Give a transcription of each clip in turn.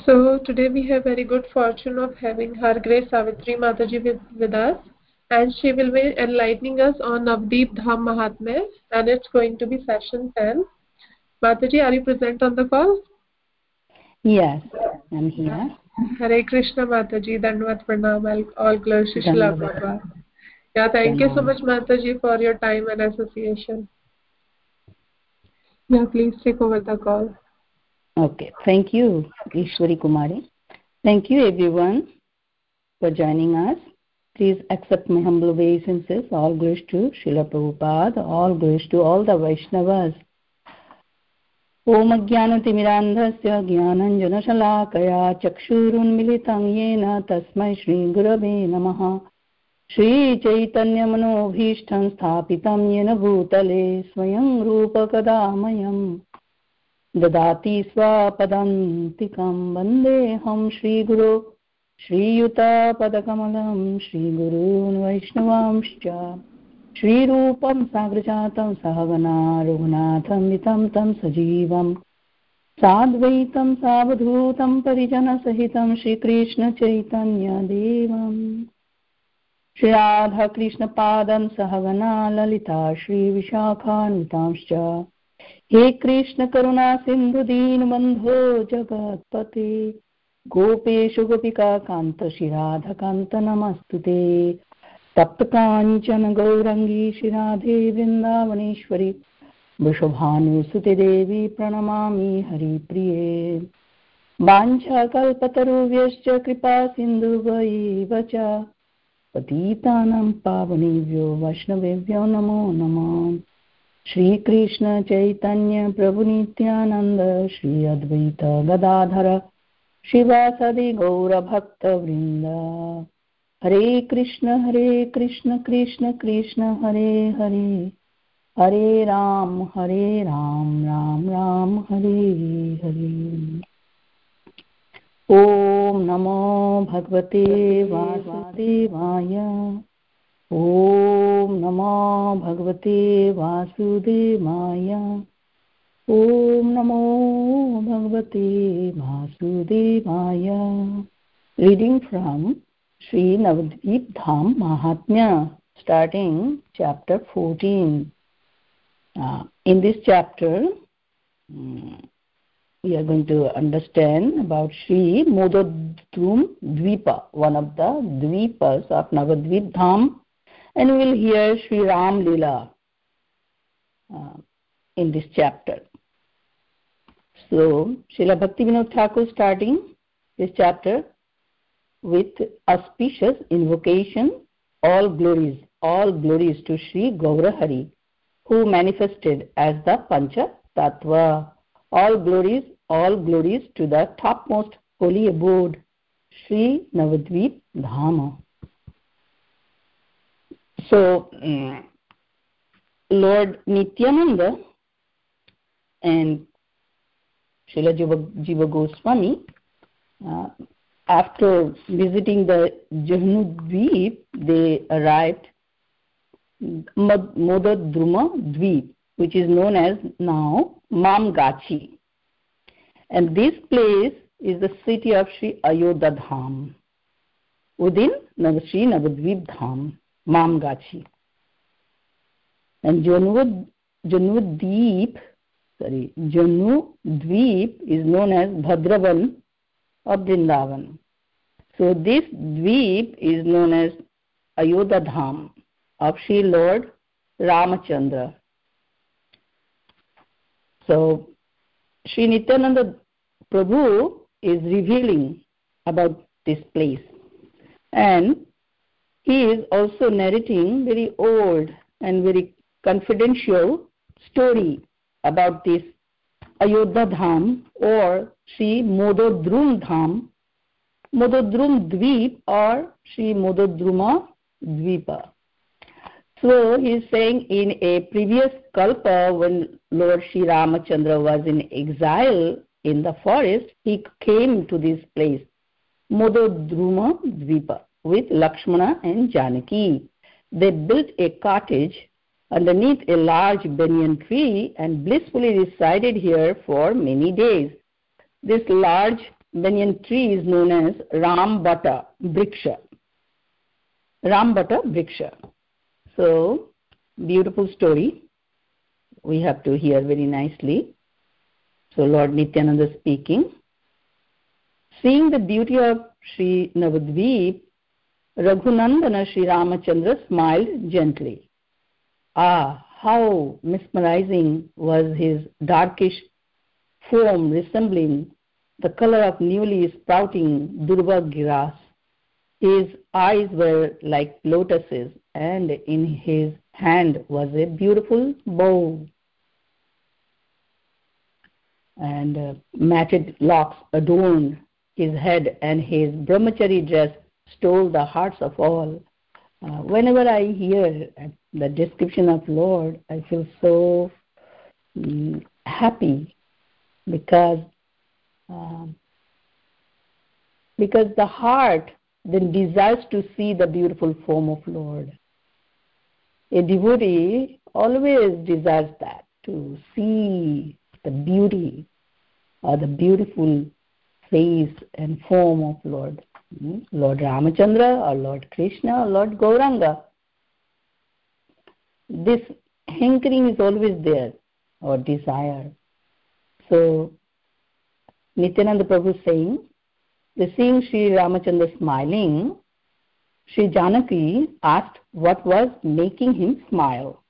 So today we have very good fortune of having Her Grace Savitri Mataji with us, and she will be enlightening us on Navdeep Dham Mahatmya, and it's going to be session 10. Mataji, are you present on the call? Yes, I'm here. Hare Krishna Mataji, Dandvat Pranam, all glories to Srila Prabhupada. Yeah, thank you so much Mataji for your time and association. Yeah, please take over the call. Okay, thank you, Ishwari Kumari. Thank you, everyone, for joining us. Please accept my humble obeisances. All glories to Srila Prabhupada. All glories to all the Vaishnavas. Om Ajnanatimirandhasya Jnananjanashalakaya Chakshurunmilitam Yena Tasmai Shri Gurave Namaha Shri Chaitanya Manobhishtam Sthapitam Yena Bhutale Swayam Rupa Kadamayam Dadati Swapadantikam Vandeham Shri Guru Shri Yuta Padakamalam Shri Gurun Vaishnavamscha Shri Rupam Sagrajatam Sahagana Raghunatham Vitam Tam Sajivam Sadvaitam Savadhutam Parijana Sahitam Shri Krishna Chaitanya Devam Shri Radha Krishna Padam Sahagana Lalita Shri Vishakhanutamscha He Krishna Karuna Sindhu Deen Bandho Jagatpate Gopeshu Gopika Kanta Shri Radha Kanta Namastute Tapta Kanchana Gaurangi Shri Radhe Vrindavaneshwari Vrishabhanu Sute Devi Pranamami Hari Priye Vancha Kalpatarubhyascha Kripa Sindhu Vaivacha Patitanam Pavanevyo Vaishnavevyo Namo Namah Shri Krishna Chaitanya Prabhu Nityananda Shri Advaita Gadadhara Shivasadi Gaura Bhakta Vrinda Hare Krishna Krishna Krishna Hare Hare Hare Ram Ram Ram Hare Hare Om Namo Bhagavate Vasudevaya Om Namo Bhagavate Vasudevaya Om Namo Bhagavate Vasudevaya. Reading from Sri Navdeep Dham Mahatmya, starting chapter 14. In this chapter, we are going to understand about Sri Modadrum Dvipa, one of the Dvipas of Navadvip Dham, and we will hear Sri Ram Lila in this chapter. So, Srila Bhaktivinoda Thakur starting this chapter with auspicious invocation, all glories to Sri Gaurahari, who manifested as the Pancha Tattva. All glories to the topmost holy abode, Sri Navadvip Dhama. So, Lord Nityananda and Srila Jiva Goswami, after visiting the Jahnudvip, they arrived Modadruma Dvip, which is known as now Mamgachi. And this place is the city of Sri Ayodhya Dham, within Sri Navadvip Dham, Mamgachi. And Janudvip is known as Bhadravan of Vrindavan. So this Dvip is known as Ayodhya Dham of Sri Lord Ramachandra. So Sri Nityananda Prabhu is revealing about this place, and he is also narrating very old and very confidential story about this Ayodhya Dham or Sri Modadrum Dham, Modadrum Dvip or Sri Modadruma Dvipa. So he is saying in a previous kalpa, when Lord Sri Ramachandra was in exile in the forest, he came to this place, Modadruma Dvipa, with Lakshmana and Janaki. They built a cottage underneath a large banyan tree and blissfully resided here for many days. This large banyan tree is known as Rambata Vriksha. Rambata Vriksha. So, beautiful story. We have to hear very nicely. So, Lord Nityananda speaking. Seeing the beauty of Sri Navadvip, Raghunandana Sri Ramachandra smiled gently. Ah, how mesmerizing was his darkish form resembling the color of newly sprouting durva grass. His eyes were like lotuses, and in his hand was a beautiful bow. And matted locks adorned his head, and his brahmachari dress stole the hearts of all. Whenever I hear the description of Lord, I feel so happy because the heart then desires to see the beautiful form of Lord. A devotee always desires that, to see the beauty or the beautiful face and form of Lord. Lord Ramachandra or Lord Krishna or Lord Gauranga. This hankering is always there, or desire. So, Nityananda Prabhu is saying, seeing Sri Ramachandra smiling, Sri Janaki asked what was making him smile.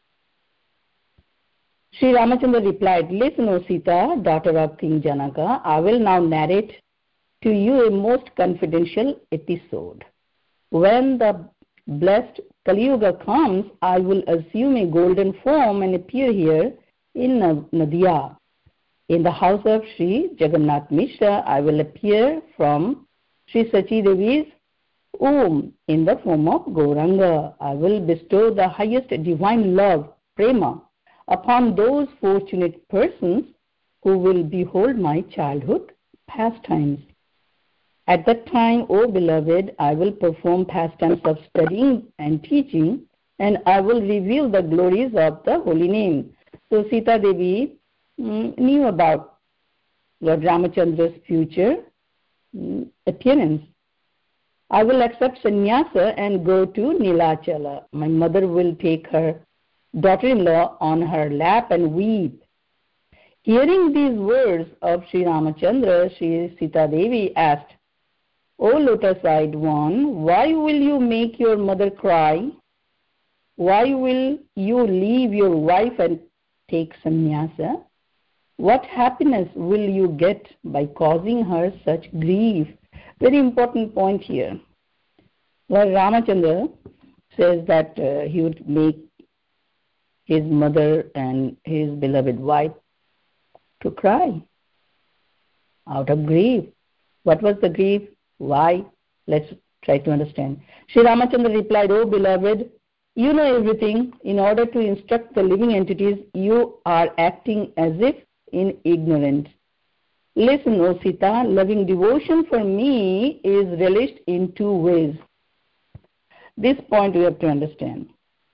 Sri Ramachandra replied, "Listen, O Sita, daughter of King Janaka, I will now narrate to you a most confidential episode. When the blessed Kali Yuga comes, I will assume a golden form and appear here in Nadia. In the house of Sri Jagannath Mishra, I will appear from Sri Sachi Devi's womb in the form of Gauranga. I will bestow the highest divine love, prema, upon those fortunate persons who will behold my childhood pastimes. At that time, O beloved, I will perform pastimes of studying and teaching, and I will reveal the glories of the holy name." So Sita Devi knew about Lord Ramachandra's future appearance. "I will accept sannyasa and go to Nilachala. My mother will take her daughter-in-law on her lap and weep." Hearing these words of Sri Ramachandra, Sri Sita Devi asked, "O lotus-eyed one, why will you make your mother cry? Why will you leave your wife and take sannyasa? What happiness will you get by causing her such grief?" Very important point here. Lord Ramachandra says that he would make his mother and his beloved wife to cry out of grief. What was the grief? Why? Let's try to understand. Sri Ramachandra replied, "O beloved, you know everything. In order to instruct the living entities, you are acting as if in ignorance. Listen, O Sita, loving devotion for me is relished in two ways." This point we have to understand.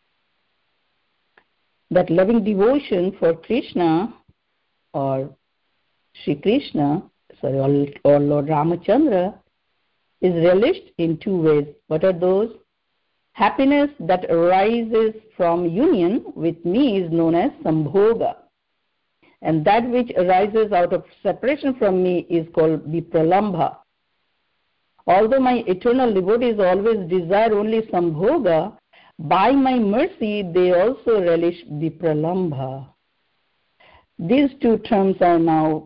That loving devotion for Krishna or Sri Krishna, or Lord Ramachandra, is relished in two ways. What are those? Happiness that arises from union with me is known as sambhoga, and that which arises out of separation from me is called vipralambha. Although my eternal devotees always desire only sambhoga, by my mercy they also relish vipralambha. These two terms are now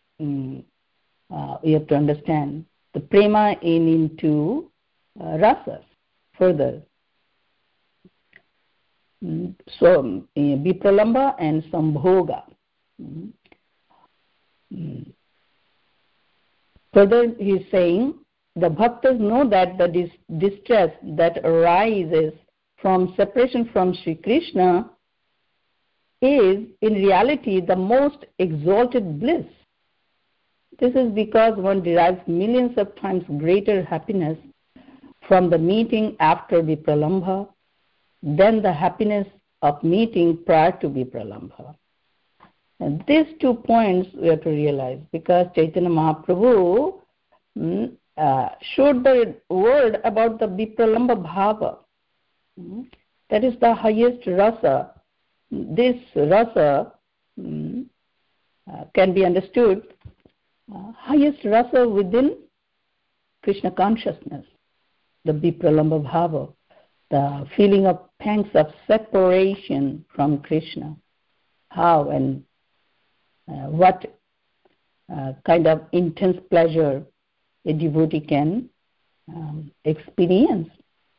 we have to understand. The prema into rasas further. So vipralambha and sambhoga. Further he is saying, the bhaktas know that the distress that arises from separation from Sri Krishna is in reality the most exalted bliss. This is because one derives millions of times greater happiness from the meeting after vipralambha than the happiness of meeting prior to vipralambha. And these 2 points we have to realize, because Chaitanya Mahaprabhu showed the world about the Vipralamba Bhava. That is the highest rasa. This rasa can be understood, highest rasa within Krishna consciousness, the Vipralamba Bhava, the feeling of pangs of separation from Krishna. How and what kind of intense pleasure a devotee can experience.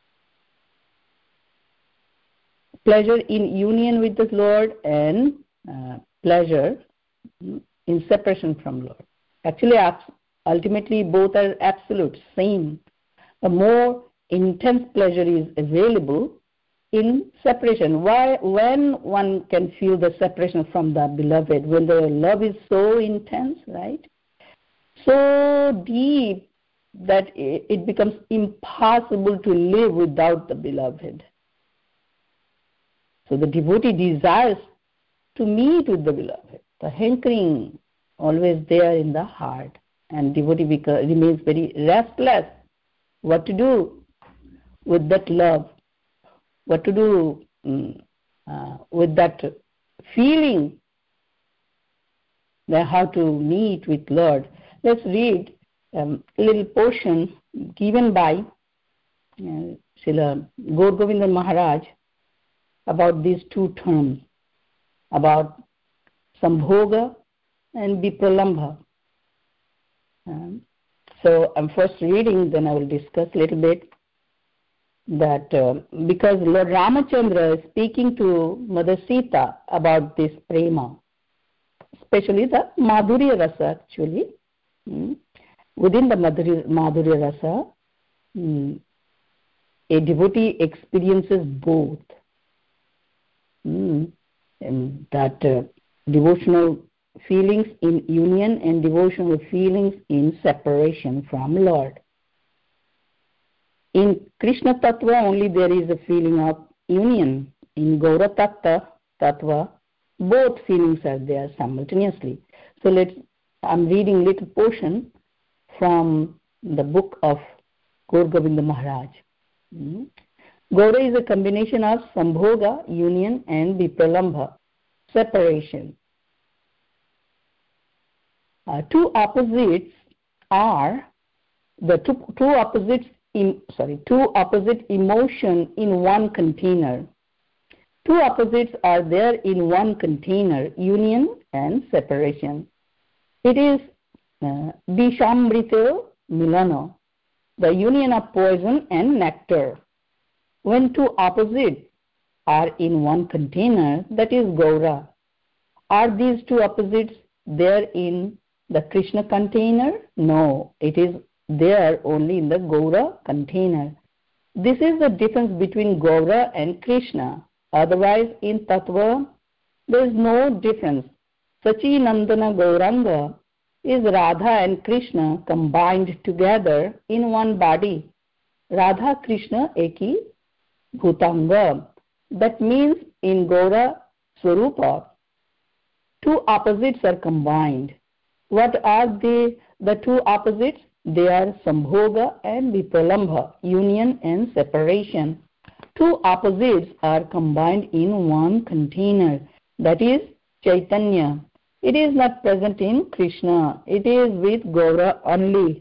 Pleasure in union with the Lord and pleasure in separation from Lord. Actually, ultimately both are absolute, same. The more intense pleasure is available in separation. Why? When one can feel the separation from the beloved, when the love is so intense, right? So deep that it becomes impossible to live without the beloved. So the devotee desires to meet with the beloved, the hankering always there in the heart, and devotee remains very restless. What to do with that love? What to do with that feeling? That how to meet with Lord. Let's read a little portion given by Srila Gaur Govinda Maharaj about these two terms, about Sambhoga and Vipralambha. So I'm first reading, then I will discuss a little bit that because Lord Ramachandra is speaking to Mother Sita about this prema, especially the Madhurya Rasa actually. Within the Madhurya Rasa, a devotee experiences both. And that devotional feelings in union and devotional feelings in separation from Lord. In Krishna Tattva only there is a feeling of union. In Gaura Tattva, both feelings are there simultaneously. So I'm reading little portion from the book of Gaur Govinda Maharaj. Gaura is a combination of Sambhoga, union, and Vipralambha, separation. Two opposite emotion in one container. Two opposites are there in one container, union and separation. It is Vishamrito Milano, the union of poison and nectar. When two opposites are in one container, that is Gaura. Are these two opposites there in the Krishna container? No, it is there only in the Gaura container. This is the difference between Gaura and Krishna. Otherwise, in Tattva, there is no difference. Sachi Nandana Gauranga is Radha and Krishna combined together in one body. Radha Krishna Eki Bhutanga. That means in Gaura Swarupa, two opposites are combined. What are the two opposites? They are Sambhoga and Vipralambha, union and separation. Two opposites are combined in one container, that is Chaitanya. It is not present in Krishna, it is with Gaura only.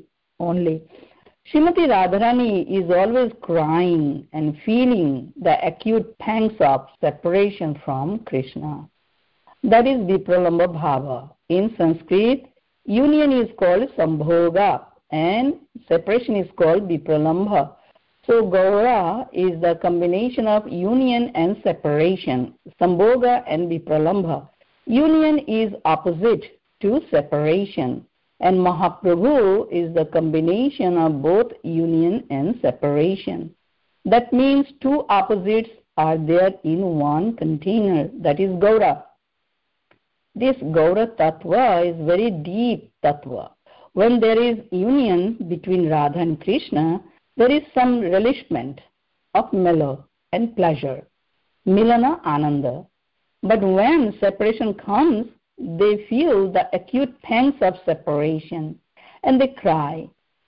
Srimati Radharani is always crying and feeling the acute pangs of separation from Krishna. That is Vipralambha Bhava. In Sanskrit, union is called Sambhoga and separation is called Vipralambha. So Gaura is the combination of union and separation, Sambhoga and Vipralambha. Union is opposite to separation, and Mahaprabhu is the combination of both union and separation. That means two opposites are there in one container, that is Gaura. This Gaura Tattva is very deep Tattva. When there is union between Radha and Krishna, there is some relishment of mellow and pleasure, Milana Ananda. But when separation comes, they feel the acute pangs of separation and they cry,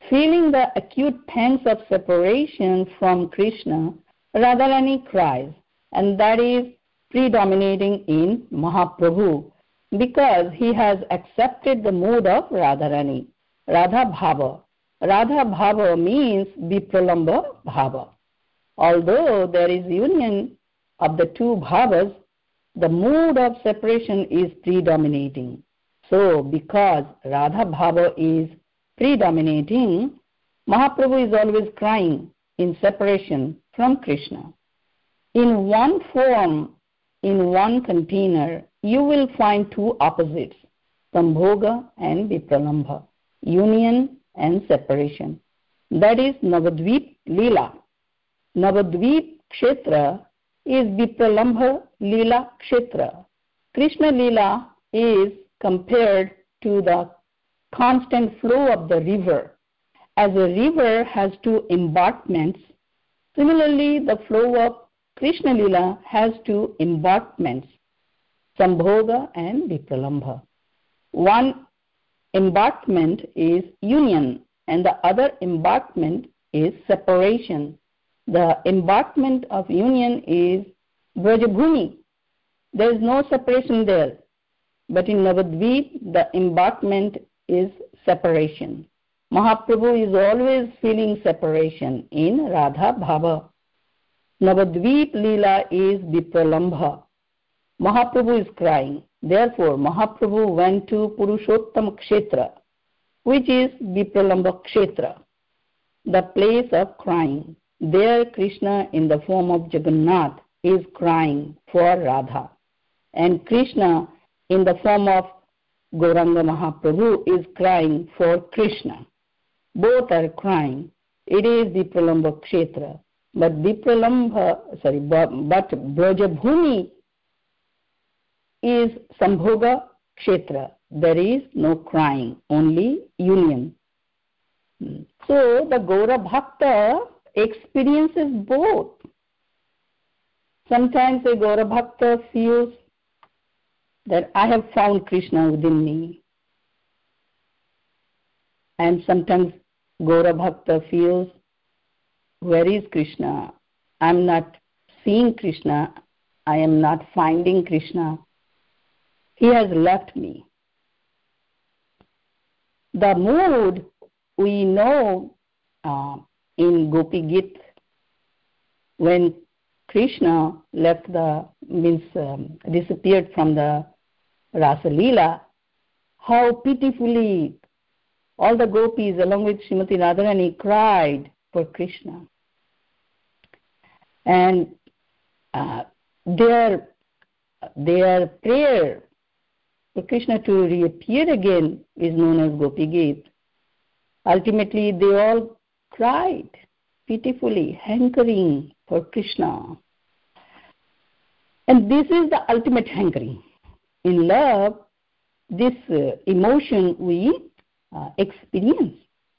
Feeling the acute pangs of separation from Krishna, Radharani cries, and that is predominating in Mahaprabhu because he has accepted the mood of Radharani, Radha Bhava. Radha Bhava means Vipralamba Bhava. Although there is union of the two bhavas, the mood of separation is predominating. So, because Radha Bhava is predominating, Mahaprabhu is always crying in separation from Krishna. In one form, in one container, you will find two opposites, Sambhoga and Vipralambha, union and separation. That is Navadvip Leela. Navadvip Kshetra is Vipralambha Leela Kshetra. Krishna Leela is compared to the constant flow of the river. As a river has two embankments, similarly the flow of Krishna Leela has two embankments, Sambhoga and Vipralambha. One embankment is union and the other embankment is separation. The embankment of union is Brajabhumi. There is no separation there. But in Navadvip, the embankment is separation. Mahaprabhu is always feeling separation in Radha Bhava. Navadvip Leela is Vipralambha. Mahaprabhu is crying. Therefore, Mahaprabhu went to Purushottam Kshetra, which is Vipralambha Kshetra, the place of crying. There Krishna in the form of Jagannath is crying for Radha. And Krishna in the form of Gauranga Mahaprabhu is crying for Krishna. Both are crying. It is Vipralambha Kshetra. But Brajabhumi is Sambhoga Kshetra. There is no crying, only union. So the Gaura Bhakta experiences both. Sometimes a Gaura Bhakta feels that I have found Krishna within me. And sometimes Gaura Bhakta feels, where is Krishna? I am not seeing Krishna. I am not finding Krishna. He has left me. The mood we know in Gopi Git, when Krishna disappeared from the Rasa Leela, how pitifully all the gopis along with Srimati Radharani cried for Krishna. And their prayer for Krishna to reappear again is known as Gopi Git. Ultimately, they all cried pitifully, hankering for Krishna. And this is the ultimate hankering. In love, this emotion we experience.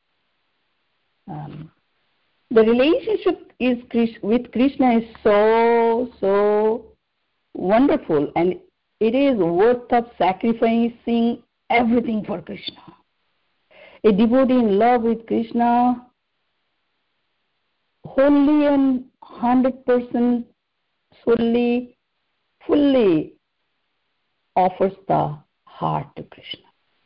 The relationship with Krishna is so wonderful, and it is worth of sacrificing everything for Krishna. A devotee in love with Krishna wholly and 100% fully offers the heart to Krishna.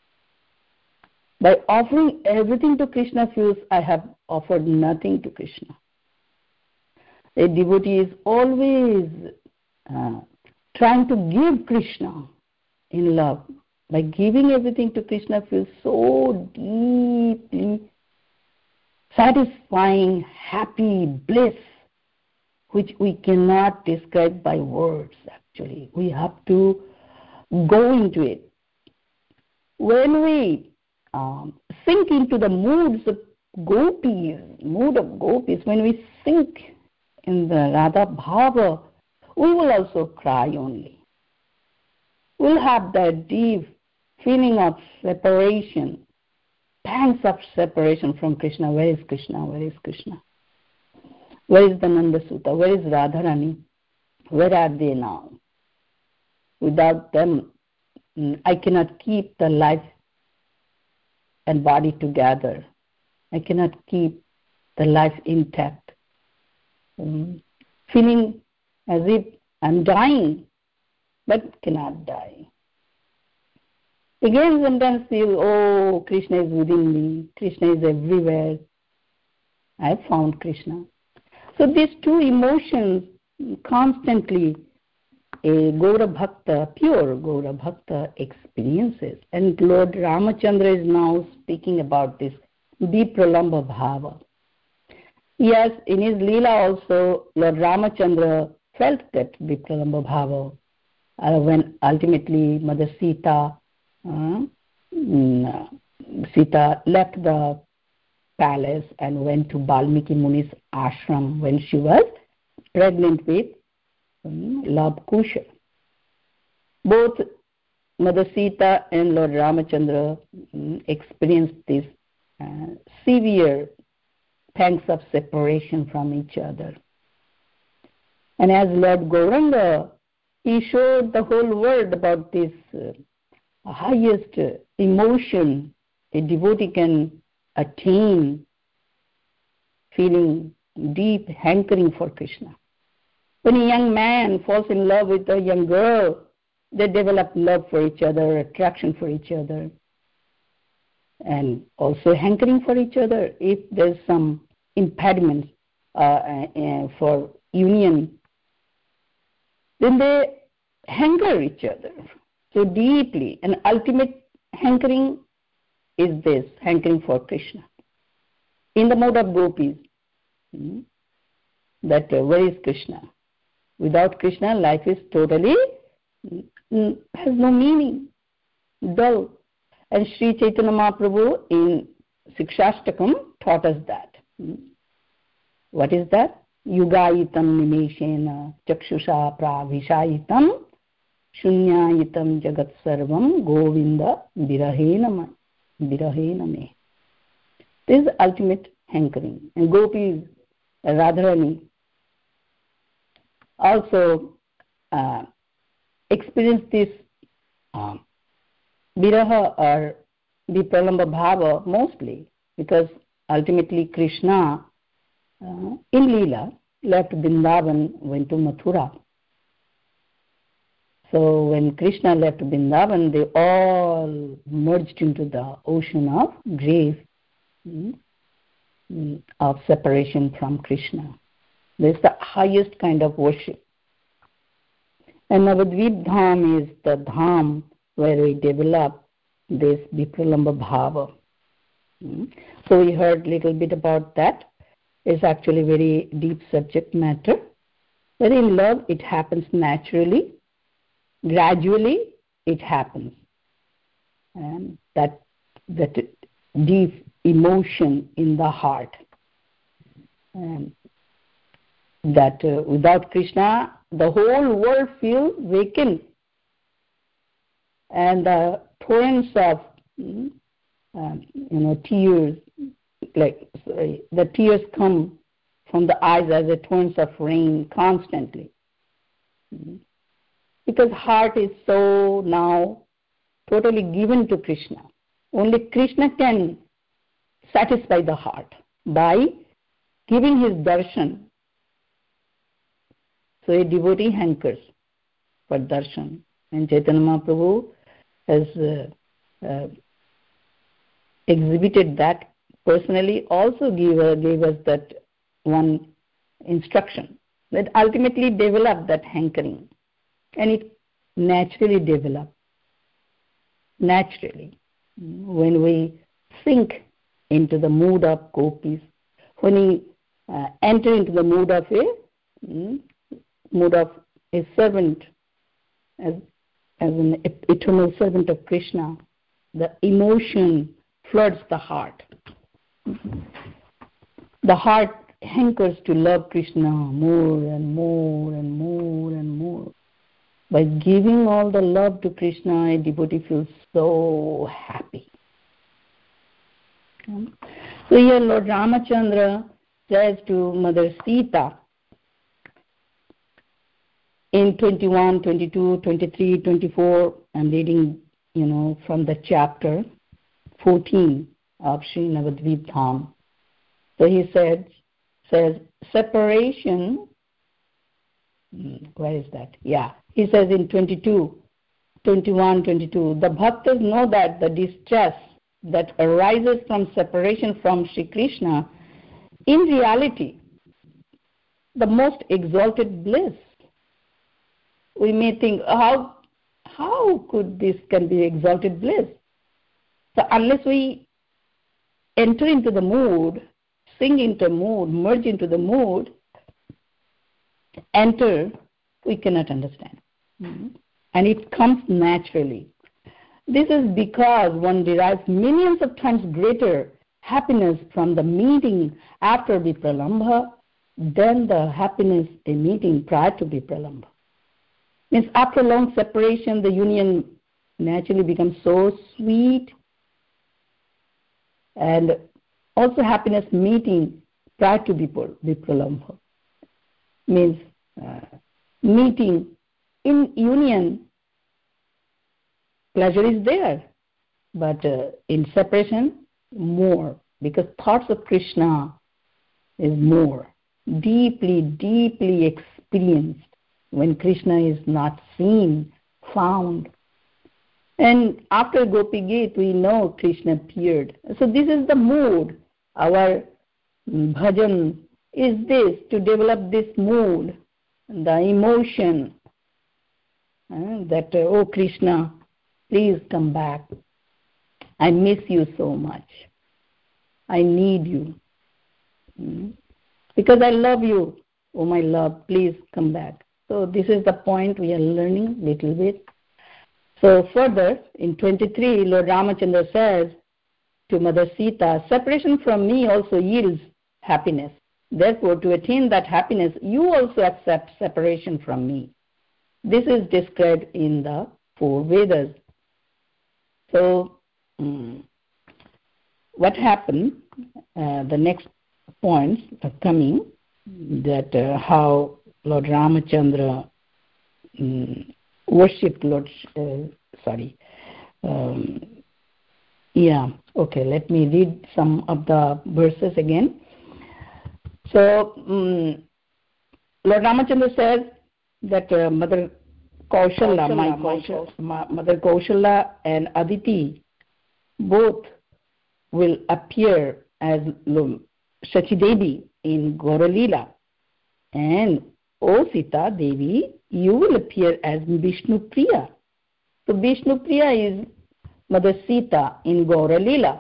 By offering everything to Krishna feels I have offered nothing to Krishna. A devotee is always trying to give Krishna in love. By giving everything to Krishna feels so deeply satisfying, happy, bliss, which we cannot describe by words actually. We have to go into it. When we sink into the mood of gopis, when we sink in the Radha Bhava, we will also cry only. We'll have that deep feeling of separation, pangs of separation from Krishna. Where is Krishna? Where is Krishna? Where is the Nanda Sutta? Where is Radharani? Where are they now? Without them, I cannot keep the life and body together. I cannot keep the life intact. Feeling as if I'm dying, but cannot die. Again, sometimes feel, oh, Krishna is within me, Krishna is everywhere. I have found Krishna. So these two emotions constantly a Gaura Bhakta, pure Gaura Bhakta experiences. And Lord Ramachandra is now speaking about this Vipralambha Bhava. Yes, in his Leela also, Lord Ramachandra felt that Vipralambha Bhava when ultimately Mother Sita left the palace and went to Valmiki Muni's ashram when she was pregnant with Lord Kusha. Both Mother Sita and Lord Ramachandra experienced this severe pangs of separation from each other. And as Lord Gauranga, he showed the whole world about this highest emotion a devotee can attain, feeling deep hankering for Krishna. When a young man falls in love with a young girl, they develop love for each other, attraction for each other, and also hankering for each other. If there's some impediments for union, then they hanker each other so deeply. And ultimate hankering is this, hankering for Krishna. In the mode of gopis, that where is Krishna? Without Krishna, life is totally, has no meaning, dull. And Sri Chaitanya Mahaprabhu in Sikshashtakam taught us that. What is that? Yugayitam nimeshena chakshusha pravishayitam shunyayitam jagat sarvam govinda virahena me. This is ultimate hankering. And gopis, Radharani, also experience this viraha or vipralambha bhava mostly because ultimately Krishna in Leela left Vrindavan, went to Mathura. So when Krishna left Vrindavan, they all merged into the ocean of grief, of separation from Krishna. This is the highest kind of worship. And Navadvip Dham is the Dham where we develop this Vipralambha Bhava. So we heard a little bit about that. It's actually very deep subject matter. But in love, it happens naturally. Gradually, it happens. And that deep emotion in the heart. And that without Krishna, the whole world feels vacant. And the torrents of tears, the tears come from the eyes as a torrents of rain constantly. Because heart is so now totally given to Krishna. Only Krishna can satisfy the heart by giving his darshan. So a devotee hankers for darshan. And Chaitanya Mahaprabhu has exhibited that personally, also gave us that one instruction that ultimately develop that hankering. And it naturally develops. Naturally. When we sink into the mood of gopis, when we enter into the mood of a servant, as an eternal servant of Krishna, the emotion floods the heart. The heart hankers to love Krishna more and more and more and more. By giving all the love to Krishna, a devotee feels so happy. So here Lord Ramachandra says to Mother Sita in 21, 22, 23, 24, I'm reading, from the chapter 14 of Sri Navadvip Dham. So he says separation. Where is that? Yeah, he says in 21, 22, the bhaktas know that the distress that arises from separation from Sri Krishna, in reality, the most exalted bliss. We may think, how could this can be exalted bliss? So unless we enter into the mood, sing into the mood, merge into the mood, enter, we cannot understand. And it comes naturally. This is because one derives millions of times greater happiness from the meeting after Vipralambha than the happiness in meeting prior to Vipralambha. Means after long separation, the union naturally becomes so sweet, and also happiness meeting prior to Vipralambha. Means meeting in union, pleasure is there, but in separation, more, because thoughts of Krishna is more, deeply, deeply experienced when Krishna is not seen, found. And after Gopi Gita, we know Krishna appeared. So this is the mood. Our bhajan is this, to develop this mood, the emotion that, oh Krishna, please come back. I miss you so much. I need you. Because I love you. Oh my love, please come back. So this is the point we are learning little bit. So further, in 23, Lord Ramachandra says to Mother Sita, separation from me also yields happiness. Therefore, to attain that happiness, you also accept separation from me. This is described in the 4 Vedas. So, what happened? The next points are coming, that how Lord Ramachandra worshipped Lord. Let me read some of the verses again. So, Lord Ramachandra says that Mother Kaushala, Mother Kaushala and Aditi both will appear as Shachi Devi in Gauralila, and O Sita Devi, you will appear as Vishnu Priya. So Vishnu Priya is Mother Sita in Gauralila.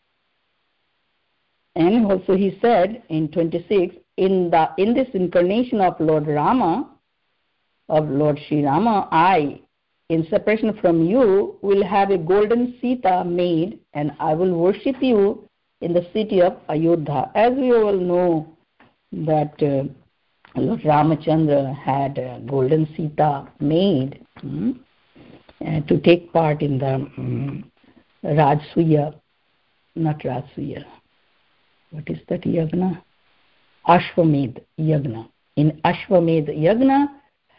And also he said in 26, in this incarnation of Lord Rama, of Lord Sri Rama, I, in separation from you, will have a golden Sita made, and I will worship you in the city of Ayodhya. As we all know that Lord Ramachandra had a golden Sita made to take part in the Rajsuya, not Rajsuya. What is that yagna? Ashwamedh yagna. In Ashwamedh yagna,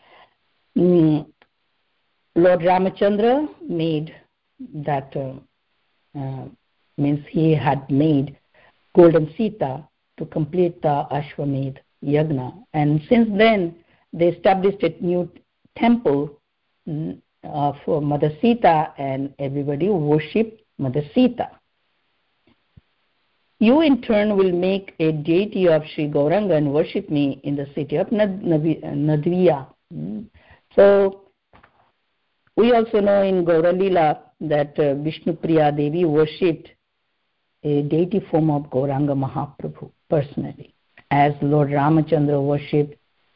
Lord Ramachandra made that, means he had made golden Sita to complete the Ashwamedh yagna. And since then, they established a new temple for Mother Sita, and everybody worship Mother Sita. You in turn will make a deity of Sri Gauranga and worship me in the city of Nadviya. So, we also know in Gauralila that Vishnu Priya Devi worshipped a deity form of Gauranga Mahaprabhu personally, as Lord Ramachandra worshipped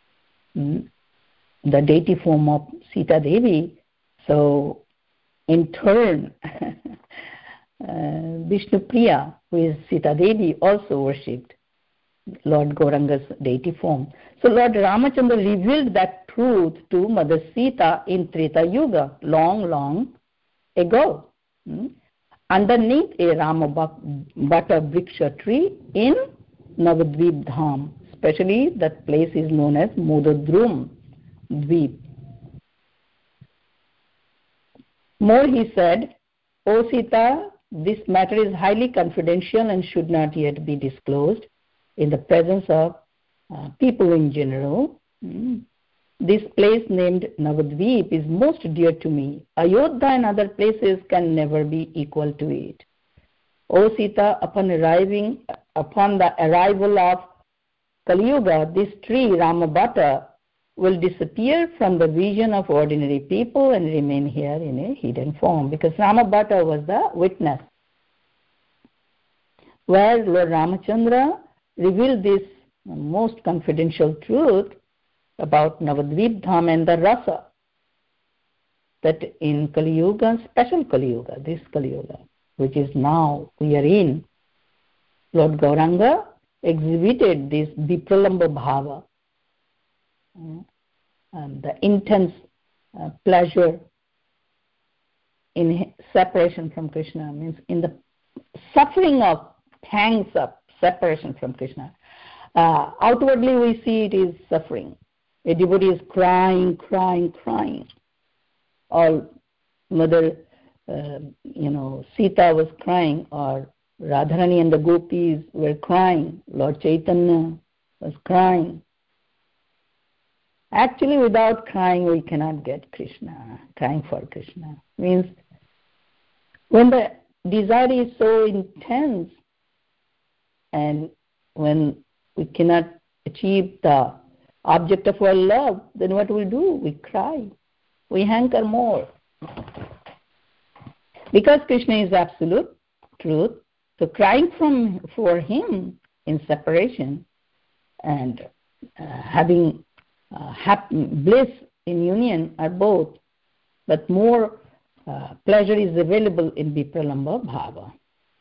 the deity form of Sita Devi. So, in turn, Vishnu Priya, who is Sita Devi, also worshipped Lord Gauranga's deity form. So Lord Ramachandra revealed that truth to Mother Sita in Treta Yuga, long, long ago, underneath a Ramabhata Vriksha tree in Navadvip Dham. Especially that place is known as Modadrum Dvip. More he said, O Sita, this matter is highly confidential and should not yet be disclosed. in the presence of people in general. This place named Navadvip is most dear to me. Ayodhya and other places can never be equal to it. O Sita, upon the arrival of Kali Yuga, this tree, Ramabhata, will disappear from the vision of ordinary people and remain here in a hidden form, because Ramabhata was the witness, where Lord Ramachandra revealed this most confidential truth about Navadvip Dham and the rasa, that in Kali Yuga, special Kali Yuga, this Kali Yuga, which is now we are in, Lord Gauranga exhibited this Vipralamba Bhava, and the intense pleasure in separation from Krishna, means in the suffering of pangs of separation from Krishna. Outwardly we see it is suffering. A devotee is crying, or Mother Sita was crying, or Radharani and the gopis were crying, Lord Chaitanya was crying. Actually, without crying we cannot get Krishna. Crying for Krishna means when the desire is so intense and when we cannot achieve the object of our love, then what we do? We cry. We hanker more. Because Krishna is absolute truth, so crying for him in separation and having bliss in union are both, but more pleasure is available in Vipralamba Bhava.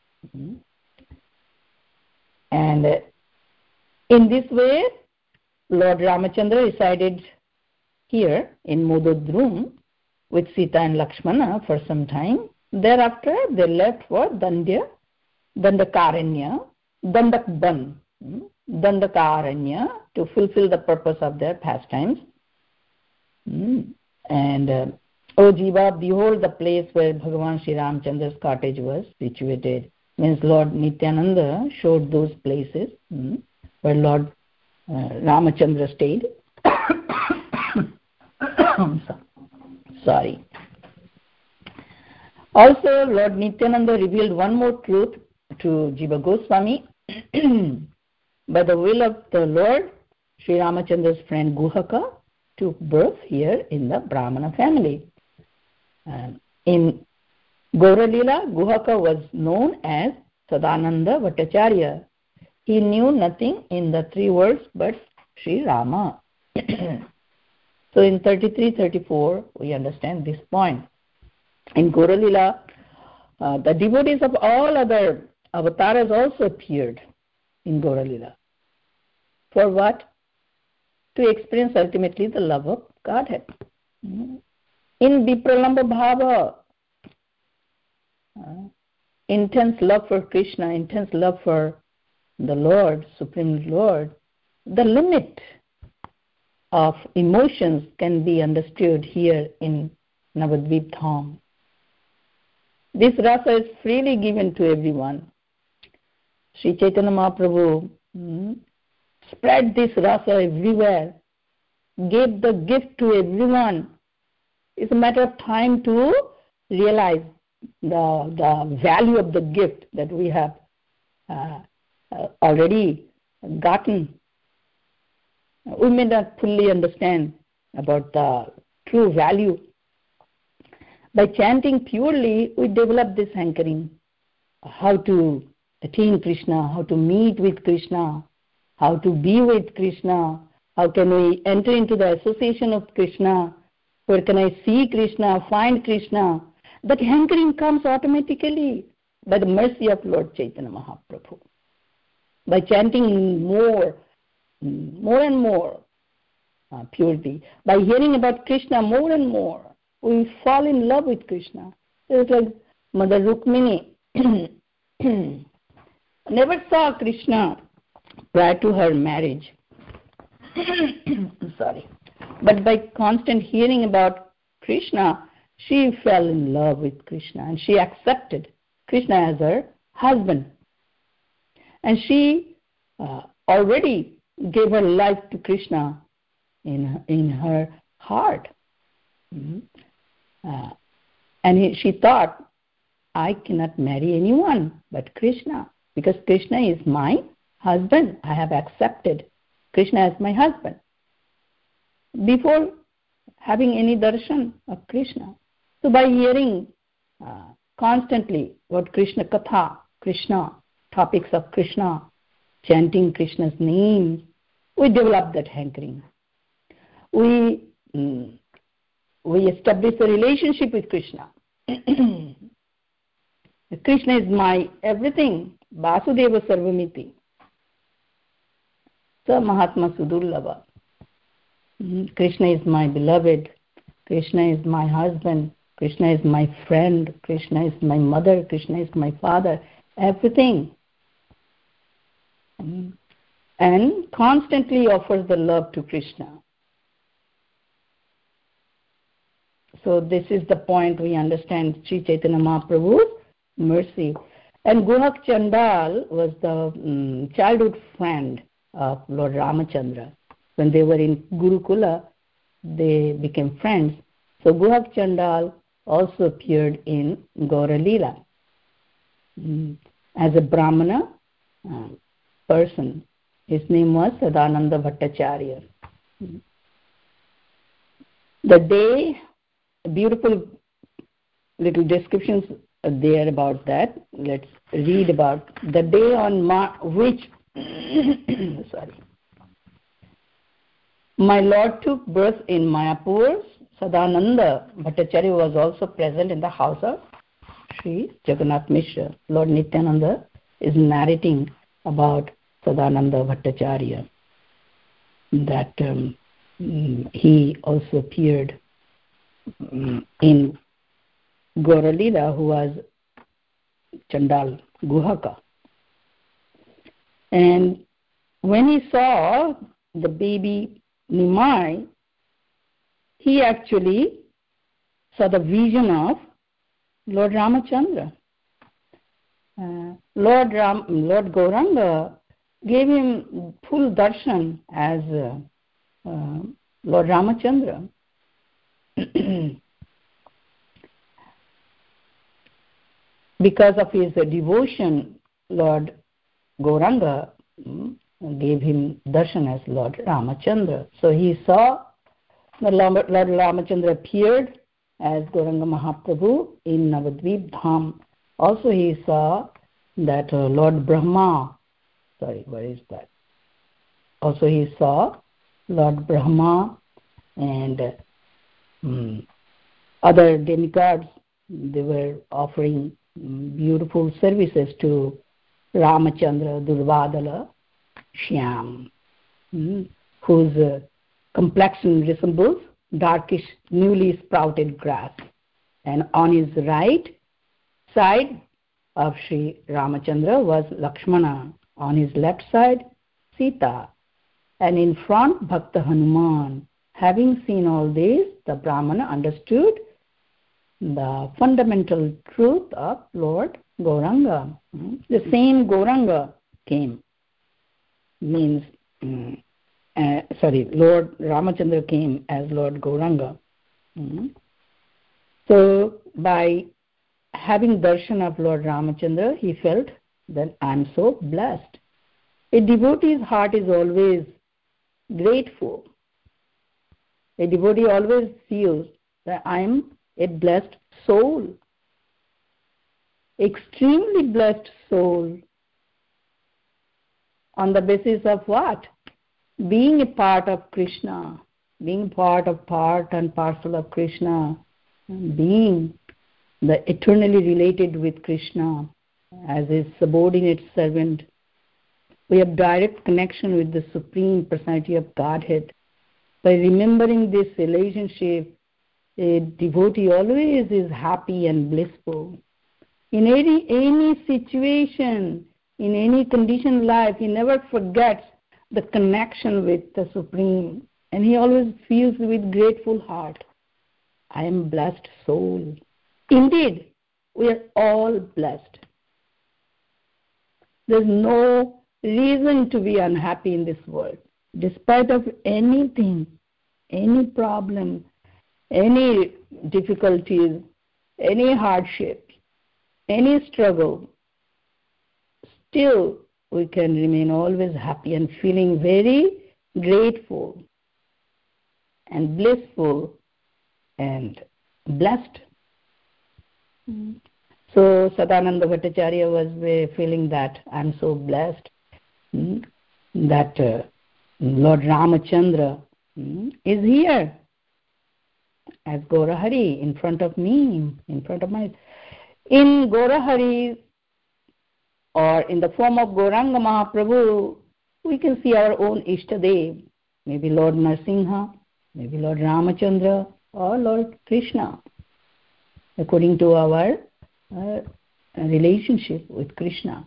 And in this way, Lord Ramachandra resided here in Mododrum with Sita and Lakshmana for some time. Thereafter, they left for Dandakaranya to fulfill the purpose of their pastimes. And O Jiva, behold the place where Bhagavan Sri Ramachandra's cottage was situated. Means Lord Nityananda showed those places where Lord Ramachandra stayed. Sorry. Also, Lord Nityananda revealed one more truth to Jiva Goswami. By the will of the Lord, Sri Ramachandra's friend Guhaka took birth here in the Brahmana family. In Gauralila, Guhaka was known as Sadananda Bhattacharya. He knew nothing in the three worlds but Sri Rama. So in 33-34, we understand this point. In Gauralila, the devotees of all other avatars also appeared in Gauralila. For what? To experience ultimately the love of Godhead. In Vipralamba Bhava, intense love for Krishna, intense love for the Lord, Supreme Lord, the limit of emotions can be understood here in Navadvip Dham. This rasa is freely given to everyone. Sri Chaitanya Mahaprabhu spread this rasa everywhere, gave the gift to everyone. It's a matter of time to realize the value of the gift that we have already gotten. We may not fully understand about the true value. By chanting purely, we develop this hankering, how to attain Krishna, how to meet with Krishna, how to be with Krishna, how can we enter into the association of Krishna, where can I see Krishna, find Krishna. That hankering comes automatically by the mercy of Lord Chaitanya Mahaprabhu. By chanting more and more purely, by hearing about Krishna more and more, we fall in love with Krishna. It's like Mother Rukmini never saw Krishna prior to her marriage. Sorry. But by constant hearing about Krishna, she fell in love with Krishna and she accepted Krishna as her husband. And she already gave her life to Krishna in her heart. She thought, I cannot marry anyone but Krishna, because Krishna is my husband. I have accepted Krishna as my husband before having any darshan of Krishna. So by hearing constantly about Krishna Katha, Krishna, topics of Krishna, chanting Krishna's name, we develop that hankering. We establish a relationship with Krishna. Krishna is my everything. Vasudeva Sarvamiti. Sa Mahatma Sudurlava. Krishna is my beloved. Krishna is my husband. Krishna is my friend. Krishna is my mother. Krishna is my father. Everything. And constantly offers the love to Krishna. So this is the point we understand Sri Chaitanya Mahaprabhu's mercy. And Guhak Chandal was the childhood friend of Lord Ramachandra. When they were in Gurukula, they became friends. So Guhak Chandal also appeared in Gaura Leela as a Brahmana person. His name was Sadananda Bhattacharya. The day, beautiful little descriptions are there about that. Let's read about the day on which my Lord took birth in Mayapur. Sadananda Bhattacharya was also present in the house of Sri Jagannath Mishra. Lord Nityananda is narrating about Sadananda Bhattacharya, that he also appeared in Gaura Leela, who was Chandal Guhaka. And when he saw the baby Nimai, he actually saw the vision of Lord Ramachandra. Lord Gauranga gave him full darshan as Lord Ramachandra. Because of his devotion, Lord Gauranga gave him darshan as Lord Ramachandra. So he saw that Lord Ramachandra appeared as Gauranga Mahaprabhu in Navadvip Dham. Also he saw that Lord Brahma, where is that? Also he saw Lord Brahma and other demigods. They were offering beautiful services to Ramachandra, Durvadala, Shyam, whose complexion resembles darkish, newly sprouted grass. And on his right side of Sri Ramachandra was Lakshmana. On his left side, Sita. And in front, Bhakta Hanuman. Having seen all this, the Brahmana understood the fundamental truth of Lord Gauranga. The same Gauranga came. Lord Ramachandra came as Lord Gauranga. So by having darshan of Lord Ramachandra, he felt that I am so blessed. A devotee's heart is always grateful. A devotee always feels that I am a blessed soul, extremely blessed soul. On the basis of what? Being a part of Krishna, being part and parcel of Krishna, being the eternally related with Krishna as his subordinate servant. We have direct connection with the Supreme Personality of Godhead. By remembering this relationship, a devotee always is happy and blissful. In any situation, in any condition of life, he never forgets the connection with the Supreme, and he always feels with grateful heart, I am blessed soul. Indeed, we are all blessed. There's no reason to be unhappy in this world. Despite of anything, any problem, any difficulties, any hardship, any struggle, still we can remain always happy and feeling very grateful and blissful and blessed. So Sadananda Bhattacharya was feeling that I'm so blessed that Lord Ramachandra is here as Gaurahari in front of me, in front of my... In Gaurahari, or in the form of Gauranga Mahaprabhu, we can see our own Ishtadev, maybe Lord Narasimha, maybe Lord Ramachandra, or Lord Krishna, according to our relationship with Krishna.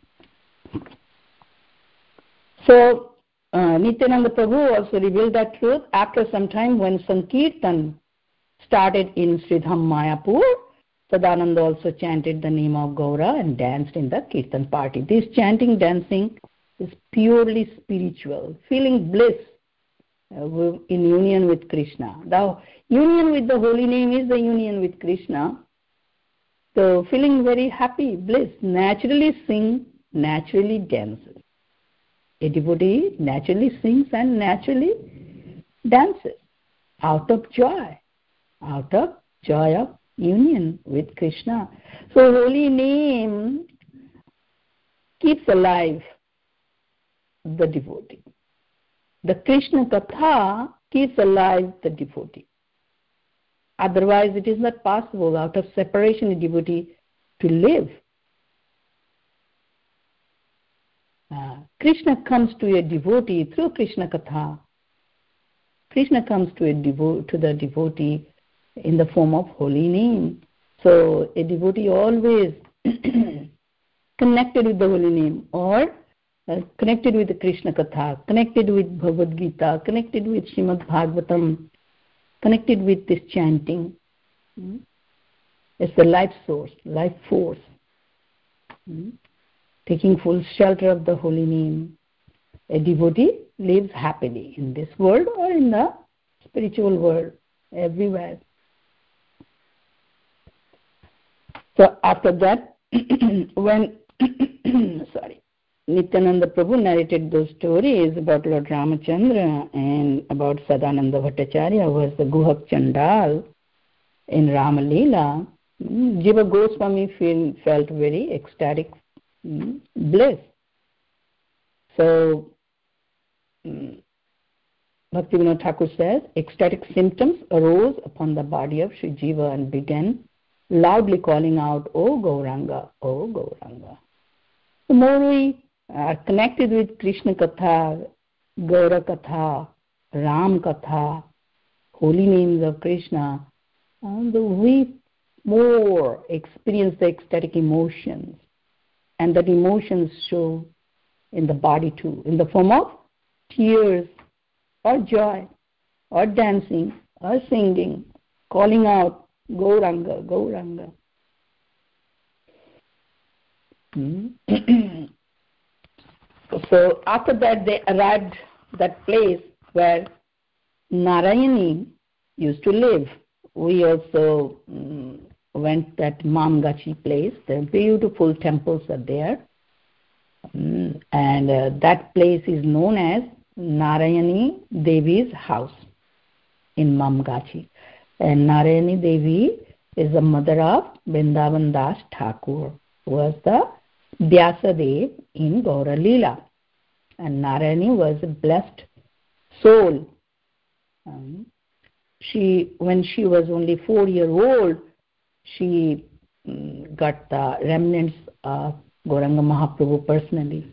So, Nityananda Prabhu also revealed that truth after some time when Sankirtan started in Sridham Mayapur. Sadananda also chanted the name of Gaura and danced in the Kirtan party. This chanting, dancing is purely spiritual, feeling bliss in union with Krishna. The union with the holy name is the union with Krishna. So feeling very happy, bliss, naturally sing, naturally dances. A devotee naturally sings and naturally dances out of joy of union with Krishna. So holy name keeps alive the devotee. The Krishna Katha keeps alive the devotee. Otherwise it is not possible out of separation a devotee to live. Krishna comes to a devotee through Krishna Katha. Krishna comes to the devotee in the form of holy name. So a devotee always connected with the holy name, or connected with the Krishna Katha, connected with Bhagavad Gita, connected with Srimad Bhagavatam, connected with this chanting. It's the life source, life force. Taking full shelter of the holy name. A devotee lives happily in this world or in the spiritual world, everywhere. So after that, when Nityananda Prabhu narrated those stories about Lord Ramachandra and about Sadananda Bhattacharya, who was the Guhak Chandal in Rama Leela, Jiva Goswami felt very ecstatic bliss. So Bhaktivinoda Thakur says, ecstatic symptoms arose upon the body of Sri Jiva and began loudly calling out, "O Gauranga, O Gauranga." The more we are connected with Krishna Katha, Gaura Katha, Ram Katha, holy names of Krishna, we more experience the ecstatic emotions, and that emotions show in the body too, in the form of tears or joy or dancing or singing, calling out, Gauranga, Gauranga. So after that they arrived that place where Narayani used to live. We also went that Mamgachi place. The beautiful temples are there. And that place is known as Narayani Devi's house in Mamgachi. And Narayani Devi is the mother of Vrindavan Das Thakur, who was the Vyasadev in Gaura Leela. And Narayani was a blessed soul. When she was only 4 years old, she got the remnants of Gauranga Mahaprabhu personally.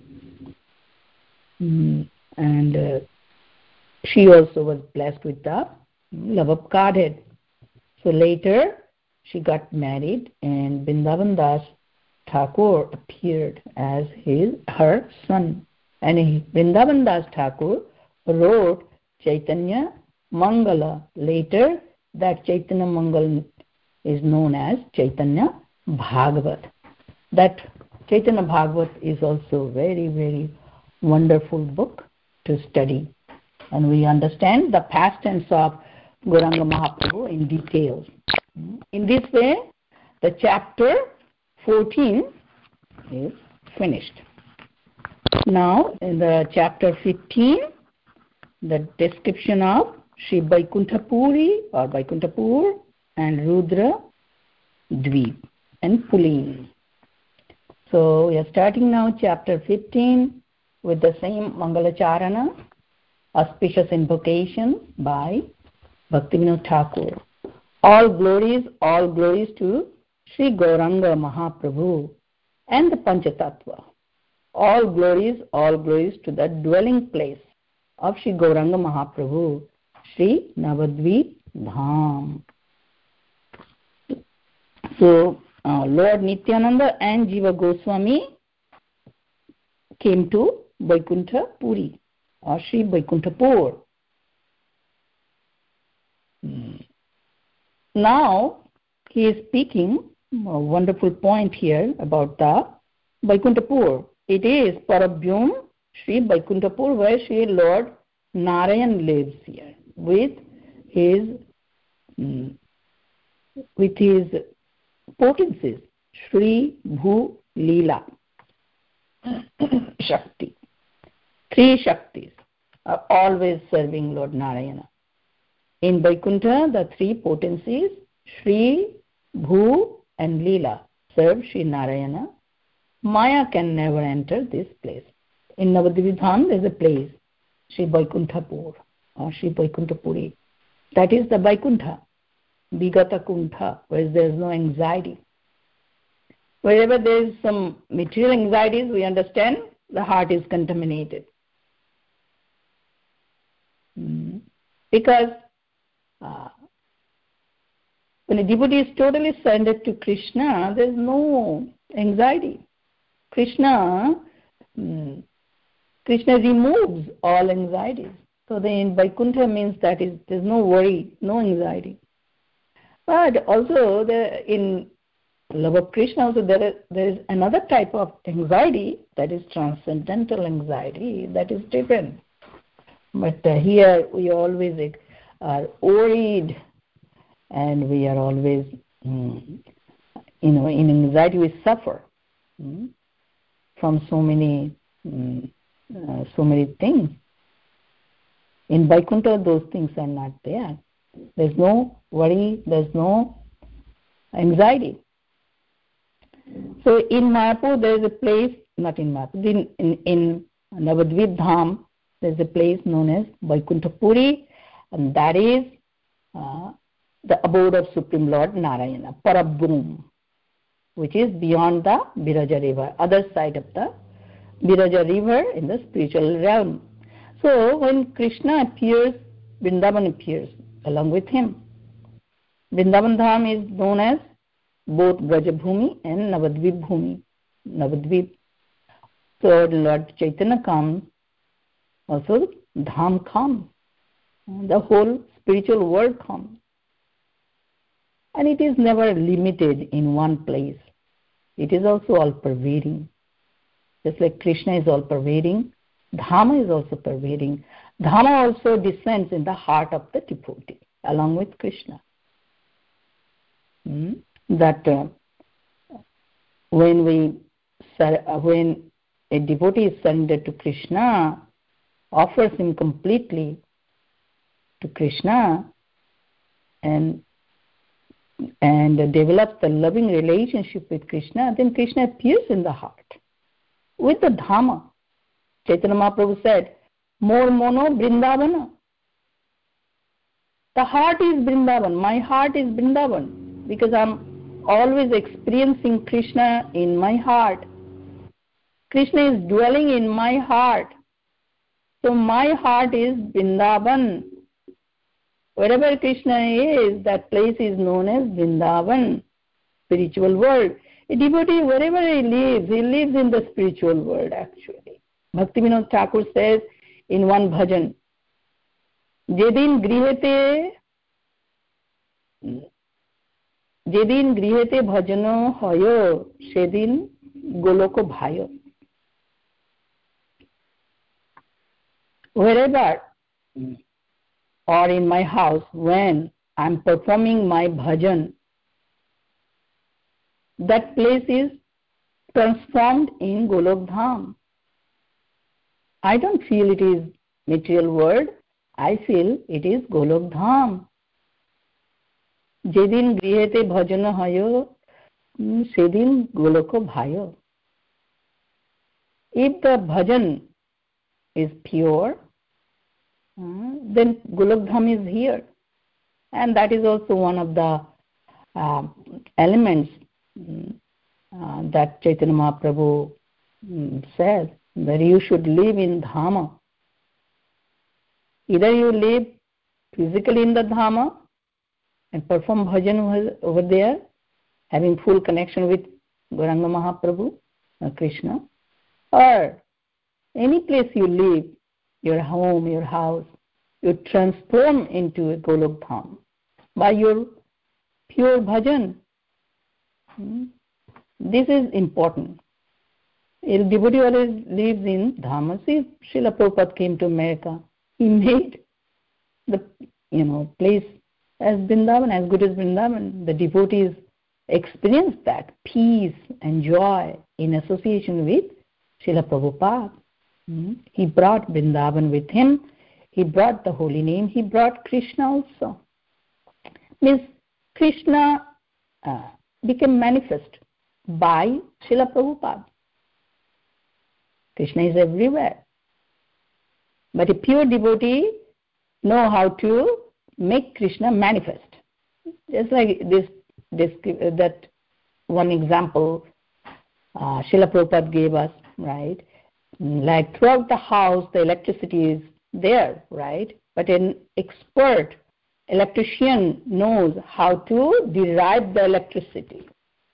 And she also was blessed with the love of Godhead. So later she got married and Vrindavan Das Thakur appeared as her son. And Vrindavan Das Thakur wrote Chaitanya Mangala. Later that Chaitanya Mangala is known as Chaitanya Bhagavat. That Chaitanya Bhagavat is also very, very wonderful book to study, and we understand the past tense of Gauranga Mahaprabhu in details. In this way, the chapter 14 is finished. Now, in the chapter 15, the description of Sri Vaikuntha-puri or Vaikuntha-pur and Rudra Dweep and Pulin. So we are starting now chapter 15 with the same Mangalacharana, auspicious invocation by Bhaktivinoda Thakur. All glories to Sri Gauranga Mahaprabhu and the Panchatattva. All glories to the dwelling place of Sri Gauranga Mahaprabhu, Sri Navadvip Dham. So, Lord Nityananda and Jiva Goswami came to Vaikuntha Puri or Sri Vaikuntha-pur. Now, he is speaking a wonderful point here about the Vaikuntha-pur. It is Parabhyum Sri Vaikuntha-pur, where Sri Lord Narayan lives here with his potencies, Sri Bhu Leela Shakti. 3 Shaktis are always serving Lord Narayana. In Vaikuntha, the 3 potencies, Sri, Bhu and Leela, serve Sri Narayana. Maya can never enter this place. In Navadvip Dham, there is a place, Sri Vaikuntha-pur or Sri Vaikuntha-puri. That is the Vaikuntha, Vigata Kuntha, where there is no anxiety. Wherever there is some material anxieties, we understand the heart is contaminated. Because when a devotee is totally surrendered to Krishna, there is no anxiety. Krishna removes all anxieties. So then Vaikuntha means that there is no worry, no anxiety. But also in love of Krishna, also there is another type of anxiety, that is transcendental anxiety, that is different. But here we always are worried, and we are always, in anxiety we suffer from so many things. In Vaikuntha, those things are not there. There's no worry, there's no anxiety. So in Mayapur, there is a place, not in Mayapur, in Navadvip Dham, there is a place known as Vaikuntha-puri, and that is the abode of Supreme Lord Narayana, Parabhum, which is beyond the Viraja river, other side of the Viraja river in the spiritual realm. So when Krishna appears, Vrindavan appears along with him. Vrindavan Dham is known as both Brajabhumi and Navadvip Bhumi, Navadvip. So Lord Chaitanya comes, also Dham comes, the whole spiritual world comes. And it is never limited in one place. It is also all-pervading. Just like Krishna is all-pervading, Dhama is also pervading. Dhama also descends in the heart of the devotee, along with Krishna. That when a devotee is surrendered to Krishna, offers him completely to Krishna, and develops the loving relationship with Krishna, then Krishna appears in the heart with the Dhama. Chaitanya Mahaprabhu said, More mono Vrindavana. The heart is Vrindavan. My heart is Vrindavan, because I'm always experiencing Krishna in my heart. Krishna is dwelling in my heart. So my heart is Vrindavan. Wherever Krishna is, that place is known as Vrindavan, spiritual world. A devotee, wherever he lives in the spiritual world actually. Bhaktivinoda Thakur says in one bhajan, Jedin grihete bhajano hoyo, sedin goloko bhayo. Wherever or in my house, when I'm performing my bhajan, that place is transformed in Golok Dham. I don't feel it is material world. I feel it is Golok Dham. যেদিন গৃহেতে ভজন হয় সেদিন গোলক ভায়. If the bhajan is pure, then Golok Dham is here, and that is also one of the elements that Chaitanya Mahaprabhu said, that you should live in Dhama. Either you live physically in the Dhama and perform bhajan over there, having full connection with Gauranga Mahaprabhu, Krishna, or any place you live, your home, your house, you transform into a Golok Dham by your pure bhajan. This is important. A devotee always lives in Dhama. See, Srila Prabhupada came to America. He made the place as Vrindavan, as good as Vrindavan. The devotees experienced that peace and joy in association with Srila Prabhupada. He brought Vrindavan with him. He brought the holy name. He brought Krishna also. Means Krishna became manifest by Srila Prabhupada. Krishna is everywhere. But a pure devotee know how to make Krishna manifest. Just like that one example Srila Prabhupada gave us, right? Like throughout the house, the electricity is there, right? But an expert electrician knows how to derive the electricity,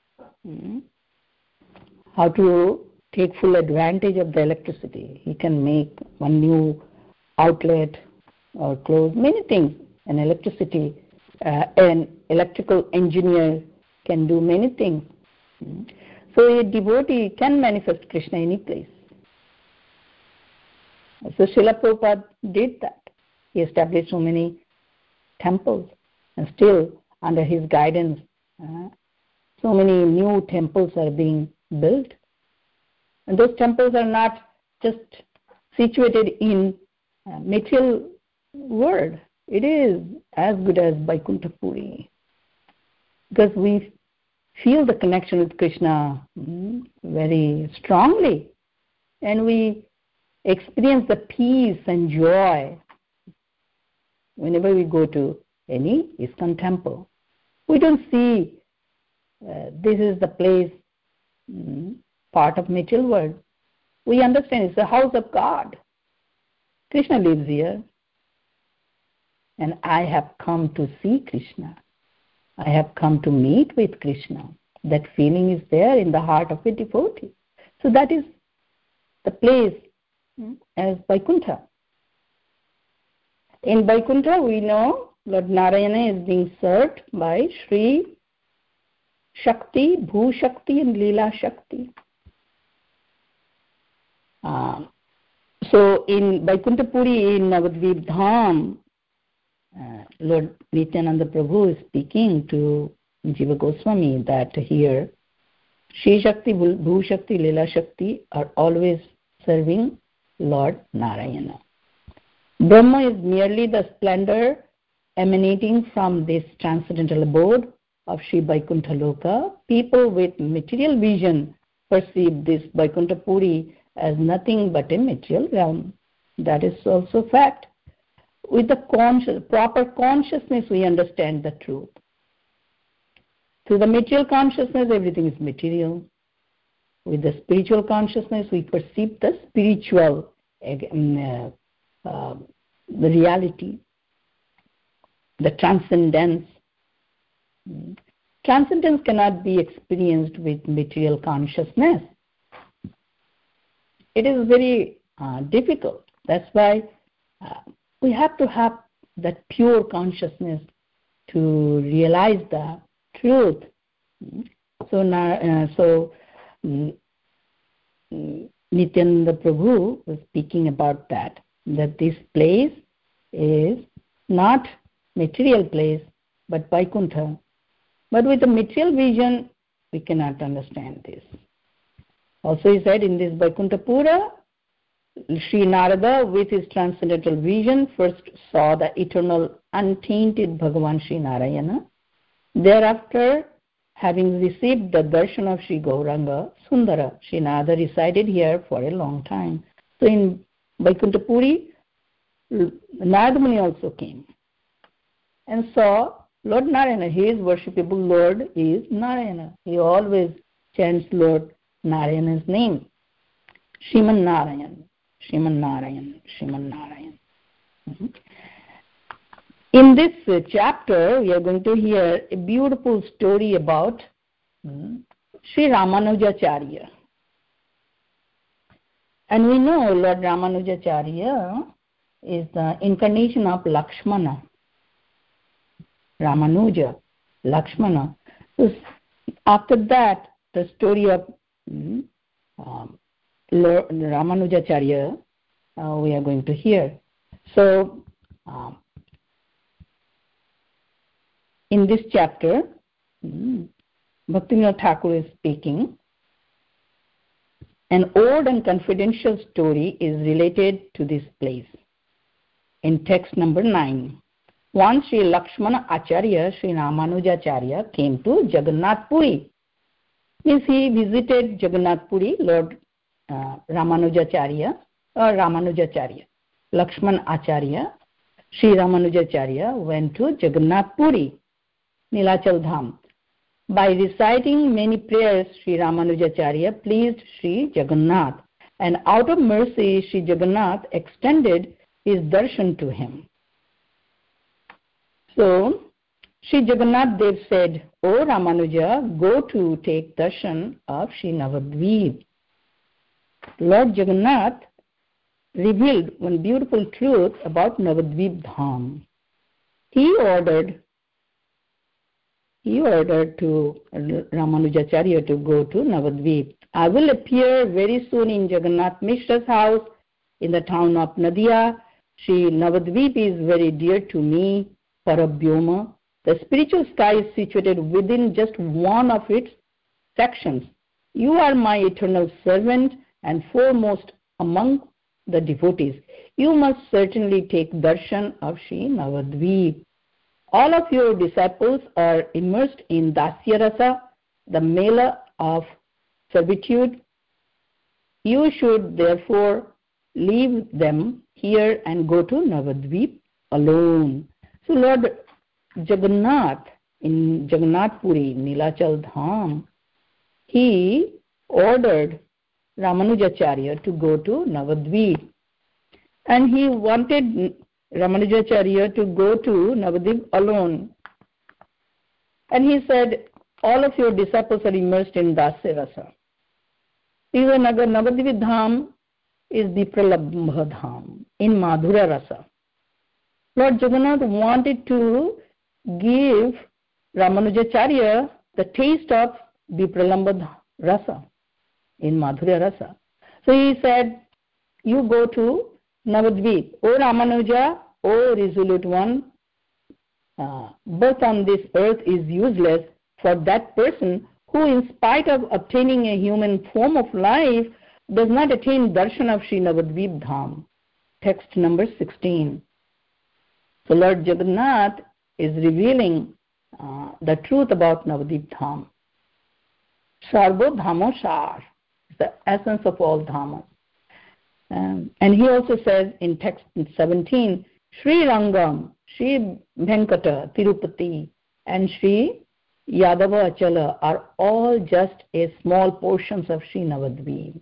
how to take full advantage of the electricity. He can make one new outlet or close many things. An electrical engineer can do many things. So a devotee can manifest Krishna any place. So Srila Prabhupada did that. He established so many temples, and still under his guidance so many new temples are being built. And those temples are not just situated in material world. It is as good as Vaikuntha Puri, because we feel the connection with Krishna very strongly, and we experience the peace and joy whenever we go to any ISKCON temple. We don't see this is the place, part of material world. We understand it's the house of God. Krishna lives here, and I have come to see Krishna. I have come to meet with Krishna. That feeling is there in the heart of a devotee. So that is the place as Vaikuntha. In Vaikuntha, we know Lord Narayana is being served by Sri Shakti, Bhu Shakti and Leela Shakti. So in Vaikuntha Puri, in Navadvip Dham, Lord Nityananda Prabhu is speaking to Jiva Goswami that here Shri Shakti, Bhu Shakti, Leela Shakti are always serving Lord Narayana. Brahma is merely the splendor emanating from this transcendental abode of Sri Vaikuntha Loka. People with material vision perceive this Vaikuntha Puri as nothing but a material realm. That is also fact. With the proper consciousness, we understand the truth. Through the material consciousness, everything is material. With the spiritual consciousness, we perceive the spiritual, the reality, the transcendence. Transcendence cannot be experienced with material consciousness. It is very difficult. That's why we have to have that pure consciousness to realize the truth. So Nityananda Prabhu was speaking about that that this place is not material place but Vaikuntha. But with a material vision, we cannot understand this. Also he said in this Vaikuntapura, Sri Narada with his transcendental vision first saw the eternal untainted Bhagavan Sri Narayana. Thereafter, having received the darshan of Sri Gauranga Sundara, Sri Narada resided here for a long time. So in Vaikuntapuri, Narada Muni also came and saw Lord Narayana. His worshipable Lord is Narayana. He always chants Lord Narayana's name. Shriman Narayan, Shriman Narayan, Shriman Narayan. In this chapter, we are going to hear a beautiful story about Sri Ramanujacharya. And we know Lord Ramanujacharya is the incarnation of Lakshmana. Ramanuja, Lakshmana. So after that, the story of Lord Ramanujacharya we are going to hear. So in this chapter, Bhaktivinoda Thakur is speaking. An old and confidential story is related to this place. In text number 9, once Sri Lakshmana Acharya, Sri Ramanujacharya came to Jagannath Puri. Means he visited Jagannath Puri, Lord Ramanujacharya or Ramanujacharya. Lakshmana Acharya, Sri Ramanujacharya went to Jagannath Puri, Nilachal Dham. By reciting many prayers, Sri Ramanujacharya pleased Sri Jagannath, and out of mercy, Sri Jagannath extended his darshan to him. So, Sri Jagannath Dev said, O Ramanuja, go to take darshan of Sri Navadvip. Lord Jagannath revealed one beautiful truth about Navadvip Dham. He ordered to Ramanujacharya to go to Navadvip. I will appear very soon in Jagannath Mishra's house in the town of Nadia. Sri Navadvip is very dear to me, Parabhyoma. The spiritual sky is situated within just one of its sections. You are my eternal servant and foremost among the devotees. You must certainly take darshan of Sri Navadvip. All of your disciples are immersed in Dasya Rasa, the mela of servitude. You should therefore leave them here and go to Navadvip alone. So Lord Jagannath in Jagannath Puri, Nilachal Dham, he ordered Ramanujacharya to go to Navadvip. And he wanted Ramanujacharya to go to Navadvip alone. And he said, all of your disciples are immersed in Dasya Rasa. Navadvip Dham is the Pralambha Dham in Madhura Rasa. Lord Jagannath wanted to give Ramanujacharya the taste of the Pralambha Rasa in Madhura Rasa. So he said, you go to Navadvip. O Ramanuja, O resolute one, birth on this earth is useless for that person who, in spite of obtaining a human form of life, does not attain darshan of Sri Navadvip Dham. Text number 16. So Lord Jagannath is revealing the truth about Navadvip Dham. Sarvo Dhamo Sar, the essence of all Dhamas. And he also says in text 17, Sri Rangam, Sri Venkata, Tirupati, and Sri Yadava Achala are all just a small portions of Sri Navadvip.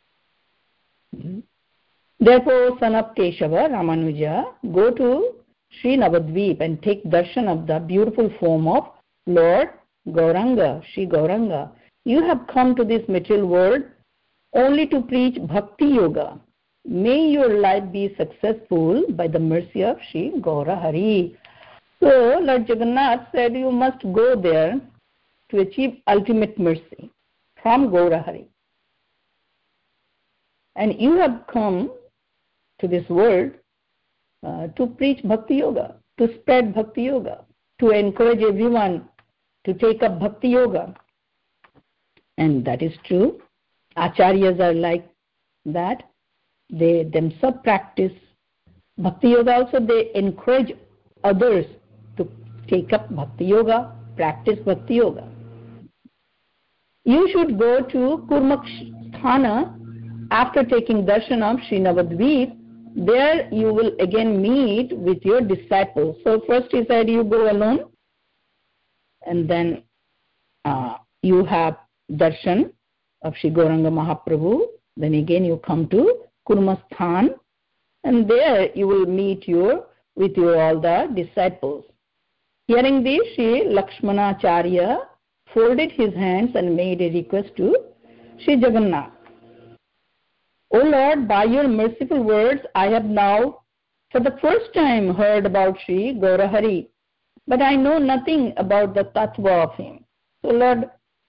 Therefore, son of Keshava, Ramanuja, go to Sri Navadvip and take darshan of the beautiful form of Lord Gauranga, Sri Gauranga. You have come to this material world only to preach Bhakti Yoga. May your life be successful by the mercy of Sri Gaura Hari. So Lord Jagannath said you must go there to achieve ultimate mercy from Gaura Hari. And you have come to this world to preach Bhakti Yoga, to spread Bhakti Yoga, to encourage everyone to take up Bhakti Yoga. And that is true. Acharyas are like that. They themselves practice Bhakti Yoga also. They encourage others to take up Bhakti Yoga, practice Bhakti Yoga. You should go to Kurmaksthana after taking darshan of Sri Navadvip. There you will again meet with your disciples. So first he said you go alone, and then you have darshan of Sri Gauranga Mahaprabhu. Then again you come to Kurmasthan, and there you will meet with all the disciples. Hearing this, Sri Lakshmanacharya folded his hands and made a request to Sri Jagannath. O Lord, by your merciful words, I have now for the first time heard about Sri Gaurahari, but I know nothing about the tattva of him. So Lord,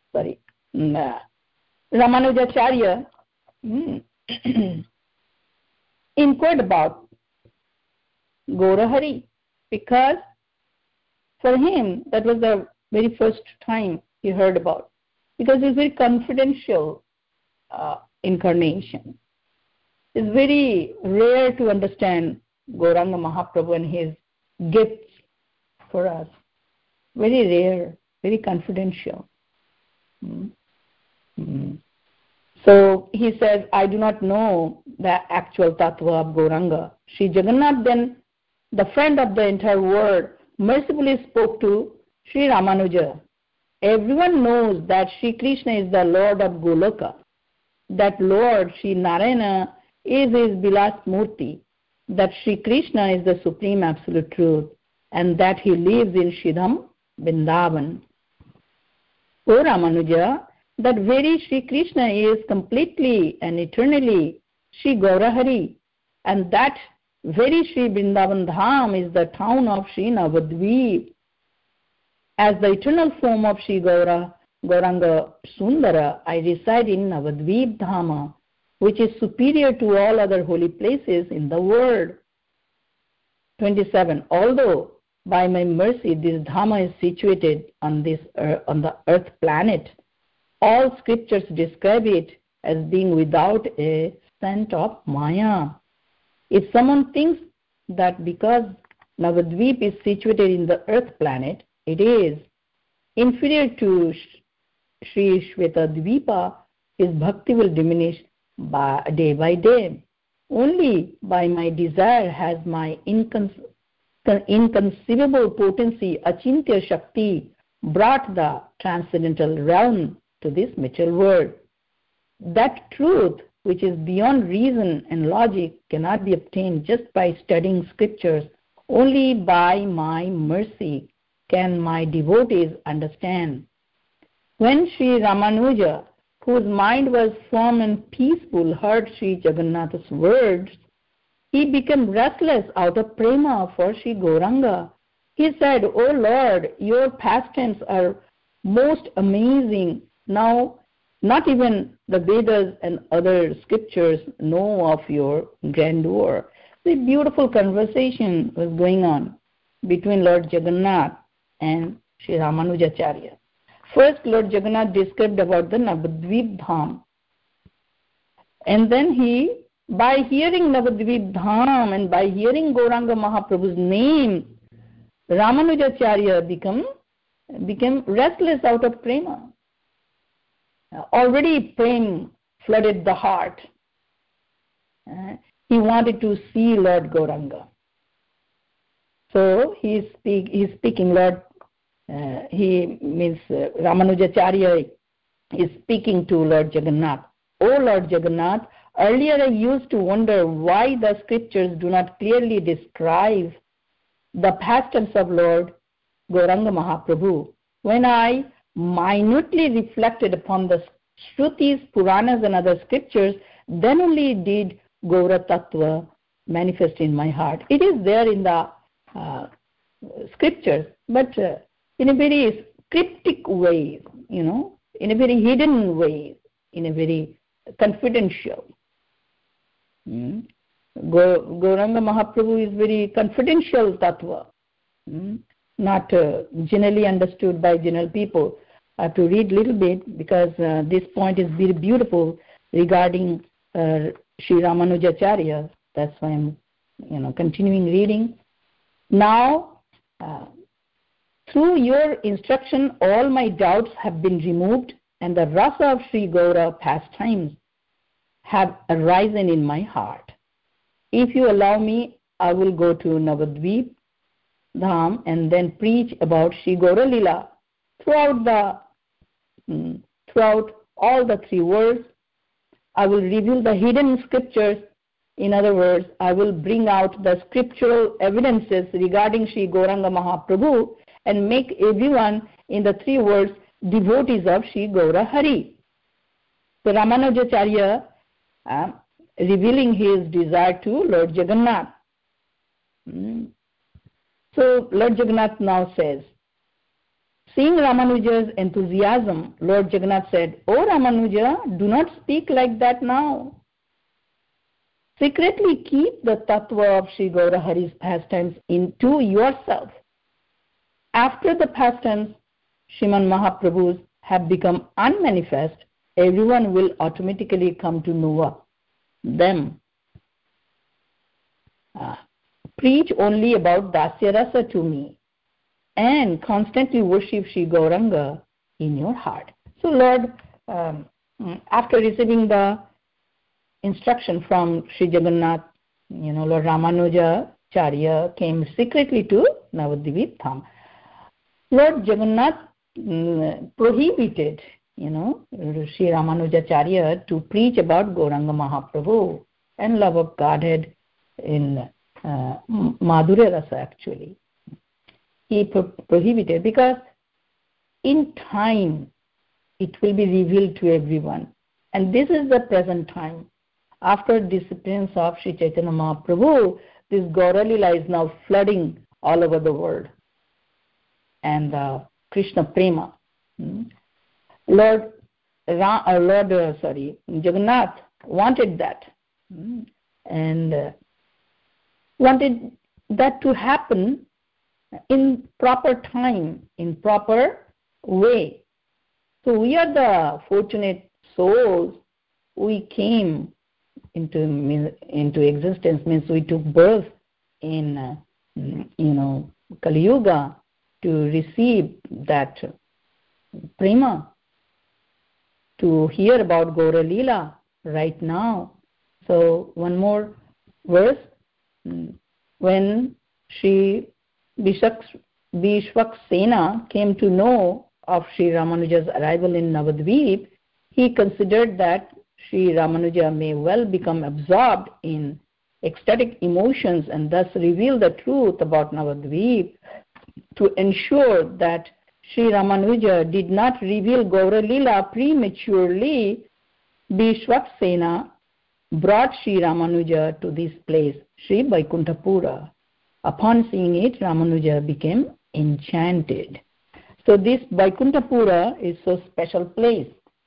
Ramanujacharya inquired about Gaurahari, because for him that was the very first time he heard about, because it's very confidential incarnation. It's very rare to understand Gauranga Mahaprabhu and his gifts for us. Very rare, very confidential. So he says, I do not know the actual tattva of Gauranga. Sri Jagannath, then the friend of the entire world, mercifully spoke to Sri Ramanuja. Everyone knows that Sri Krishna is the Lord of Goloka, that Lord Sri Narayana is his Vilas Murti, that Sri Krishna is the Supreme Absolute Truth, and that he lives in Shidham, Vrindavan. O Ramanuja, that very Sri Krishna is completely and eternally Sri Gaurahari, and that very Sri Vrindavan Dham is the town of Sri Navadvip. As the eternal form of Sri Gauranga Sundara, I reside in Navadvip Dhama, which is superior to all other holy places in the world. 27. Although by my mercy this Dhama is situated on the earth planet, all scriptures describe it as being without a scent of Maya. If someone thinks that because Navadvip is situated in the earth planet, it is inferior to Sri Shvetadvipa, his bhakti will diminish day by day. Only by my desire has my inconceivable potency, Achintya Shakti, brought the transcendental realm to this material world. That truth, which is beyond reason and logic, cannot be obtained just by studying scriptures. Only by my mercy can my devotees understand. When Sri Ramanuja, whose mind was firm and peaceful, heard Sri Jagannath's words, he became restless out of prema for Sri Gauranga. He said, O Lord, your pastimes are most amazing. Now, not even the Vedas and other scriptures know of your grandeur. A beautiful conversation was going on between Lord Jagannath and Sri Ramanujacharya. First, Lord Jagannath described about the Navadvip Dham. And then by hearing Navadvip Dham and by hearing Gauranga Mahaprabhu's name, Ramanujacharya became restless out of prema. Already prema flooded the heart. He wanted to see Lord Gauranga. So he is speaking, Ramanujacharya is speaking to Lord Jagannath. O Lord Jagannath, earlier I used to wonder why the scriptures do not clearly describe the pastimes of Lord Gauranga Mahaprabhu. When I minutely reflected upon the Shrutis, Puranas and other scriptures, then only did Gaura Tattva manifest in my heart. It is there in the scriptures, but in a very cryptic way, in a very hidden way, in a very confidential. Gauranga Mahaprabhu is very confidential tattva, not generally understood by general people. I have to read a little bit because this point is very beautiful regarding Sri Ramanujacharya. That's why I'm continuing reading. Now, through your instruction, all my doubts have been removed, and the rasa of Sri Gaura pastimes have arisen in my heart. If you allow me, I will go to Navadvip Dham and then preach about Sri Gaura Lila throughout all the 3 worlds. I will reveal the hidden scriptures. In other words, I will bring out the scriptural evidences regarding Sri Gauranga Mahaprabhu and make everyone in the 3 worlds devotees of Sri Gaura Hari. So Ramanujacharya revealing his desire to Lord Jagannath. So Lord Jagannath now says, seeing Ramanuja's enthusiasm, Lord Jagannath said, "O Ramanuja, do not speak like that now. Secretly keep the tattva of Sri Gaura Hari's pastimes into yourself. After the pastimes, Sriman Mahaprabhus have become unmanifest, everyone will automatically come to know them. Preach only about Dasya Rasa to me and constantly worship Sri Gauranga in your heart." So Lord, after receiving the instruction from Sri Jagannath, Lord Ramanujacharya came secretly to Navadvip Dham. Lord Jagannath prohibited, Sri Ramanujacharya to preach about Gauranga Mahaprabhu and love of Godhead in Madhurya Rasa actually. He prohibited because in time it will be revealed to everyone. And this is the present time. After disappearance of Sri Chaitanya Mahaprabhu, this Gaura Lila is now flooding all over the world. And Krishna Prema. Lord Jagannath wanted that. And wanted that to happen in proper time, in proper way. So we are the fortunate souls. We came into existence, means we took birth in Kali Yuga to receive that prema, to hear about Gaura Lila right now. So one more verse. When Sri Vishwaksena came to know of Sri Ramanuja's arrival in Navadvip, he considered that Sri Ramanuja may well become absorbed in ecstatic emotions and thus reveal the truth about Navadvip. To ensure that Sri Ramanuja did not reveal Gaura Lila prematurely, Vishwaksena brought Sri Ramanuja to this place, Sri Vaikuntapura. Upon seeing it, Ramanuja became enchanted. So this Vaikuntapura is so special place.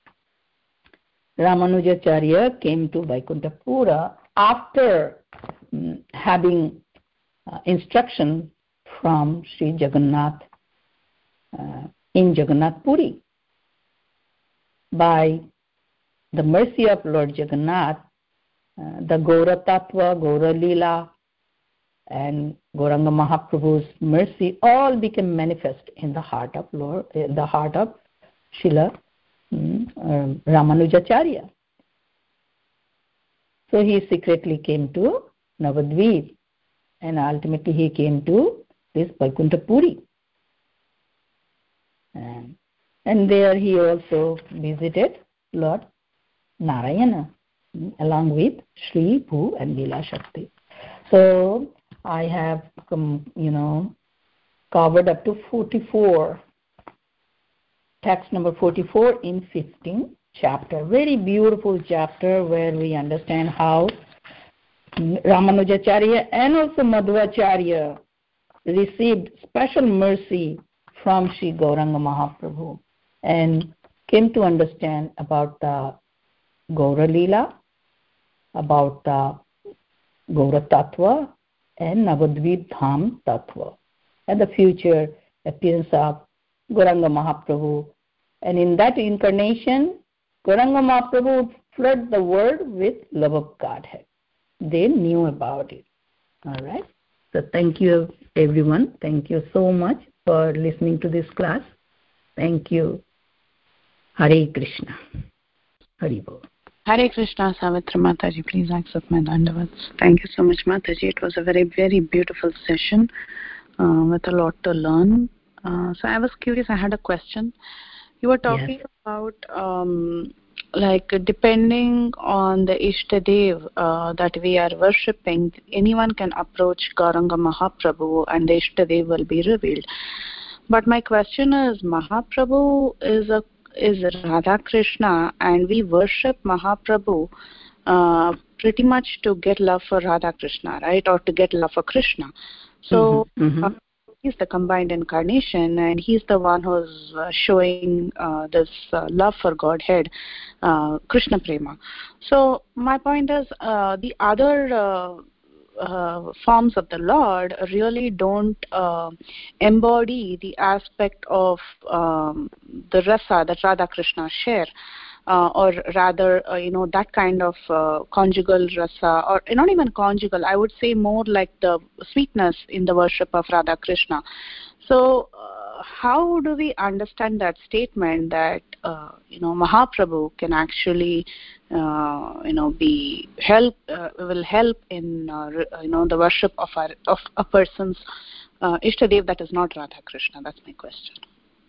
Ramanujacharya came to Vaikuntapura after having instruction from Sri Jagannath in Jagannath Puri. By the mercy of Lord Jagannath, the Gaura Tattva, Gaura Lila, and Gauranga Mahaprabhu's mercy all became manifest in the heart of Srila Ramanujacharya. So he secretly came to Navadvip and ultimately he came to this Vaikuntapuri. And there he also visited Lord Narayana along with Sri Bhu and Leela Shakti. So I have covered up to 44, text number 44 in 15th chapter. Very beautiful chapter where we understand how Ramanujacharya and also Madhvacharya received special mercy from Sri Gauranga Mahaprabhu and came to understand about the Gaura Lila, about the Gaura Tattva and Navadvip Dham Tattva, and the future appearance of Gauranga Mahaprabhu. And in that incarnation, Gauranga Mahaprabhu would flood the world with love of Godhead. They knew about it. All right. So thank you, everyone. Thank you so much for listening to this class. Thank you. Hare Krishna. Hari Bol. Hare Krishna, Savitra Mataji. Please accept my dandavats. Thank you so much, Mataji. It was a very, very beautiful session with a lot to learn. So I was curious. I had a question. You were talking about like depending on the Ishtadev that we are worshipping, anyone can approach Gauranga Mahaprabhu and the Ishtadev will be revealed. But my question is, Mahaprabhu is Radha Krishna, and we worship Mahaprabhu pretty much to get love for Radha Krishna, right? Or to get love for Krishna. So he's the combined incarnation, and he's the one who's showing this love for Godhead, Krishna Prema. So my point is, the other forms of the Lord really don't embody the aspect of the rasa that Radha Krishna share, or rather, that kind of conjugal rasa, or not even conjugal, I would say more like the sweetness in the worship of Radha Krishna. So how do we understand that statement that Mahaprabhu can actually will help in the worship of a person's Ishtadev that is not Radha Krishna? That's my question.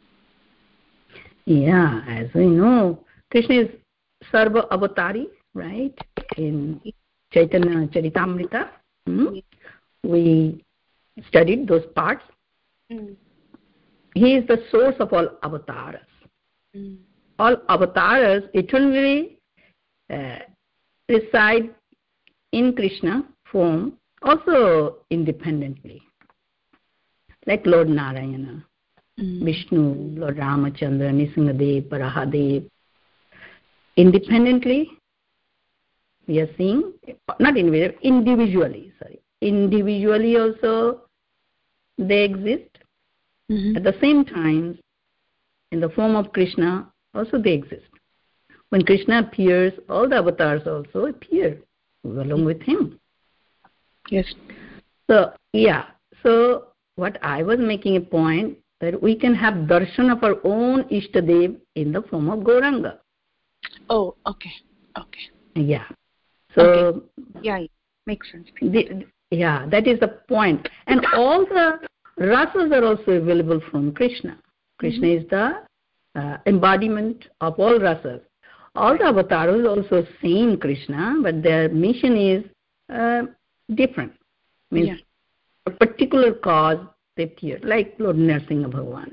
Yeah, as we know, Krishna is Sarva Avatari, right? In Chaitanya Charitamrita, we studied those parts. He is the source of all avatars. All avatars eternally reside in Krishna form, also independently, like Lord Narayana, Vishnu, Lord Ramachandra, Nisingadev, Parahadev. Independently, we are seeing, not individually also they exist. At the same time, in the form of Krishna, also they exist. When Krishna appears, all the avatars also appear along with him. Yes. So what I was making a point, that we can have darshan of our own Ishtadev in the form of Gauranga. Oh, okay. Yeah. So yeah, makes sense. That is the point. And all the rasas are also available from Krishna. Krishna is the embodiment of all rasas. All the avatars also same Krishna, but their mission is different. Means a particular cause they appear, like Lord Narsingha Bhagavan.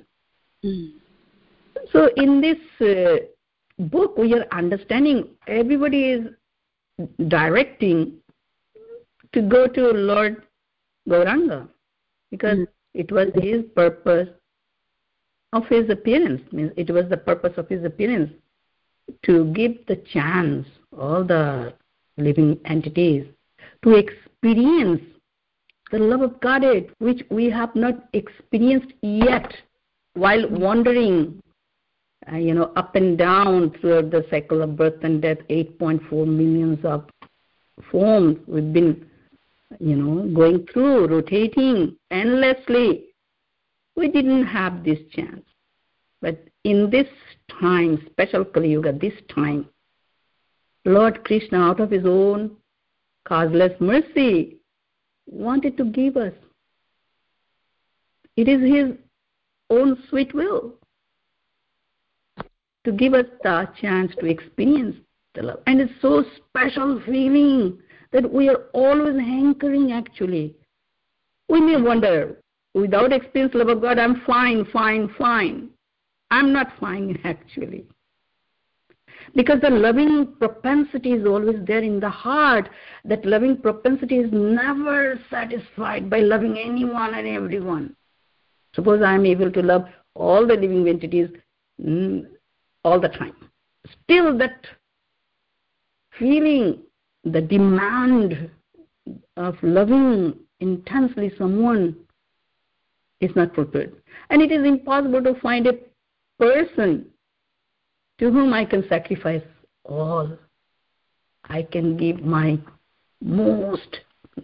So in this book, we are understanding everybody is directing to go to Lord Gauranga, because it was his purpose of his appearance. Means it was the purpose of his appearance to give the chance all the living entities to experience the love of Godhead, which we have not experienced yet while wandering up and down throughout the cycle of birth and death, 8.4 millions of forms we've been going through, rotating endlessly. We didn't have this chance. But in this time, special Kali Yuga, this time, Lord Krishna, out of his own causeless mercy, wanted to give us. It is his own sweet will to give us the chance to experience the love. And it's so special feeling that we are always hankering actually. We may wonder, without experience love of God, I'm fine. I'm not fine actually. Because the loving propensity is always there in the heart. That loving propensity is never satisfied by loving anyone and everyone. Suppose I am able to love all the living entities all the time. Still that feeling, the demand of loving intensely someone is not fulfilled. And it is impossible to find a person to whom I can sacrifice all. I can give my most,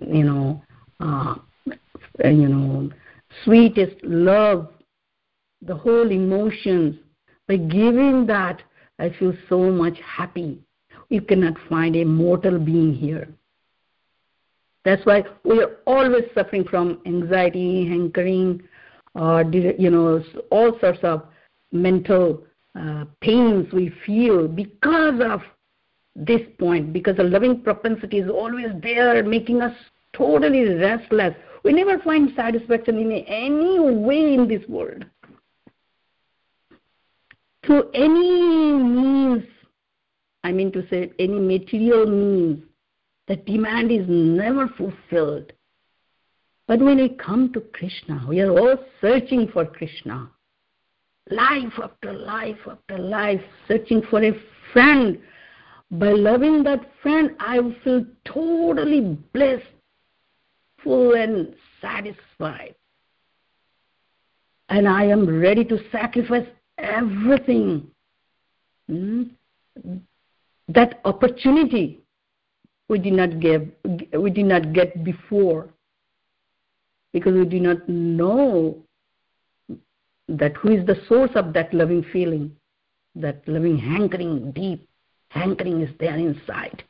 sweetest love, the whole emotions. By giving that, I feel so much happy. You cannot find a mortal being here. That's why we are always suffering from anxiety, hankering, or all sorts of mental pains we feel because of this point, because the loving propensity is always there, making us totally restless. We never find satisfaction in any way in this world. Through any means, I mean to say any material means, the demand is never fulfilled. But when we come to Krishna, we are all searching for Krishna. Life after life after life, searching for a friend. By loving that friend, I feel totally blissed, full and satisfied. And I am ready to sacrifice everything. That opportunity we did not get before, because we do not know that who is the source of that loving feeling, that loving hankering, deep hankering is there inside.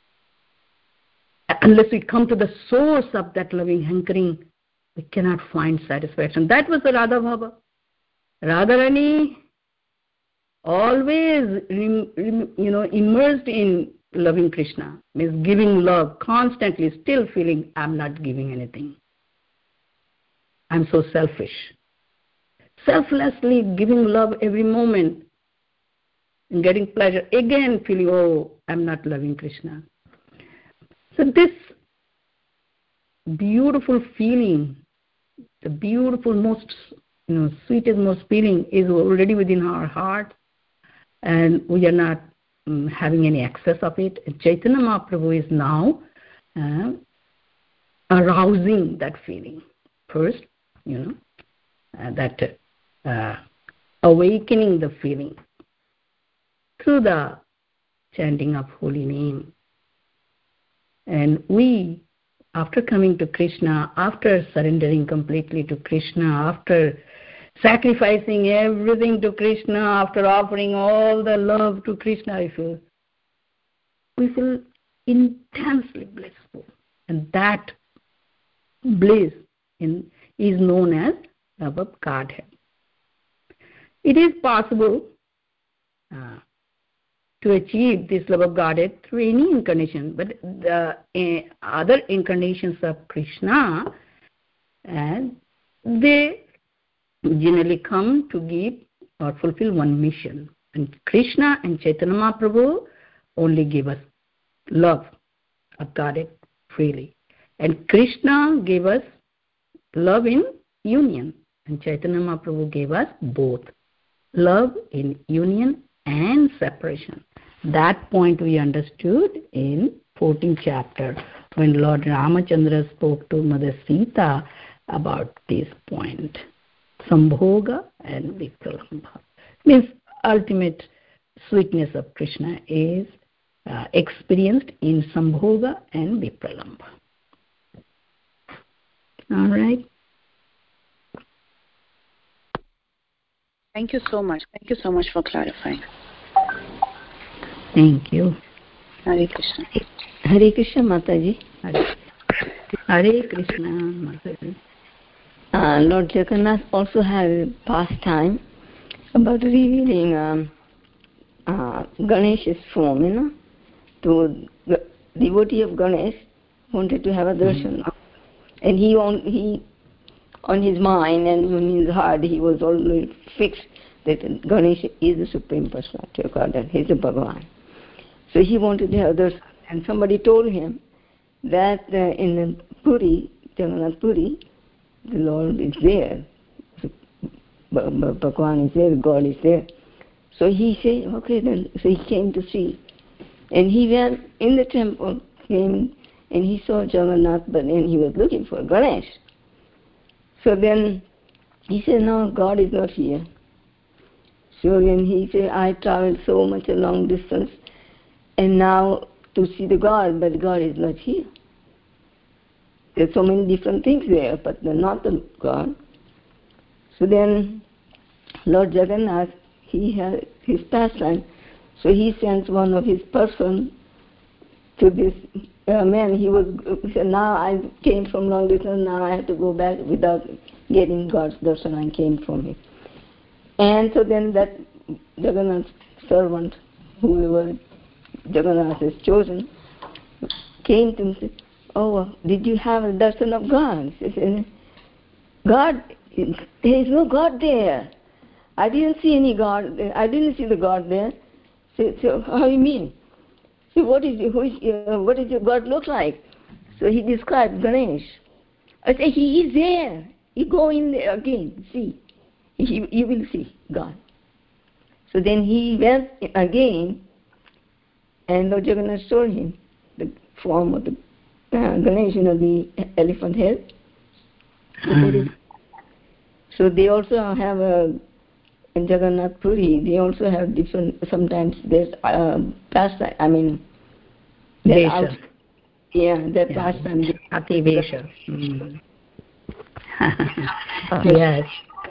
Unless we come to the source of that loving hankering, we cannot find satisfaction. That was the Radha Bhava. Radharani always, immersed in loving Krishna, means giving love constantly, still feeling I'm not giving anything. I'm so selfish. Selflessly giving love every moment and getting pleasure, again feeling, oh, I'm not loving Krishna. So this beautiful feeling, the beautiful, most sweetest, most feeling is already within our heart, and we are not having any excess of it. Chaitanya Mahaprabhu is now arousing that feeling. First, that awakening the feeling through the chanting of holy name. And we, after coming to Krishna, after surrendering completely to Krishna, after sacrificing everything to Krishna, after offering all the love to Krishna, we feel intensely blissful. And that bliss is known as love of Godhead. It is possible to achieve this love of Godhead through any incarnation, but the other incarnations of Krishna, they generally come to give or fulfill one mission. And Krishna and Chaitanya Mahaprabhu only give us love of Godhead freely. And Krishna gave us love in union, and Chaitanya Mahaprabhu gave us both, love in union and separation. That point we understood in 14th chapter when Lord Ramachandra spoke to Mother Sita about this point. Sambhoga and Vipralambha. Means ultimate sweetness of Krishna is experienced in Sambhoga and Vipralambha. All right. Thank you so much. Thank you so much for clarifying. Thank you. Hare Krishna. Hare Krishna, Mataji. Hare Krishna, Mataji. Lord Jagannath also had a pastime about revealing Ganesh's form, to the devotee of Ganesh wanted to have a darshan. And he on his mind and in his heart, he was always fixed that Ganesha is the Supreme Personality of Godhead. He is a Bhagavan. So he wanted to have darshan. And somebody told him that in Puri, Jagannath Puri, the Lord is there. Bhagavan is there, God is there. So he said, okay then. So he came to see. And he went in the temple, came and he saw Jagannath, but then he was looking for Ganesh. So then he said, no, God is not here. So then he said, I traveled so much a long distance, and now to see the God, but God is not here. There's so many different things there, but they're not the God. So then Lord Jagannath, he had his pastime, so he sends one of his person to this man. He said, now I came from long distance, now I have to go back without getting God's darshan. I came from him. And so then that Jagannath's servant, whoever Jagannath has chosen, came to him and said, oh, did you have a darshan of God? He said, God, there is no God there. I didn't see any God. I didn't see the God there. So how do you mean? So what does your God look like? So he described Ganesh. I said, he is there. You go in there again, see. You will see God. So then he went again, and Lord Jagannath showed him the form of the Ganesh, the elephant head. So they also have in Jagannath Puri, they also have different, sometimes there's pastime, I mean, Vesha. pastime. Ati Vesha. Yes.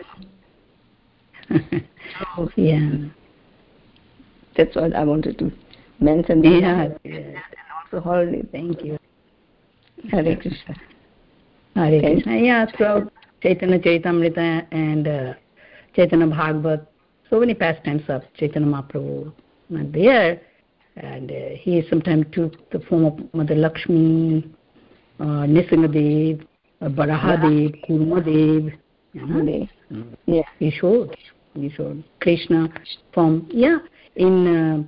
Yeah. That's what I wanted to mention. Yeah. Yes. Also holiday. Thank you. Hare Krishna. Hare Krishna. Yeah, throughout Chaitanya Charitamrita and Chaitanya Bhagavat, so many pastimes of Chaitanya Mahaprabhu are there. And he sometimes took the form of Mother Lakshmi, Nisingadev, Barahadev, Kurmadev. Yeah. He showed Krishna from in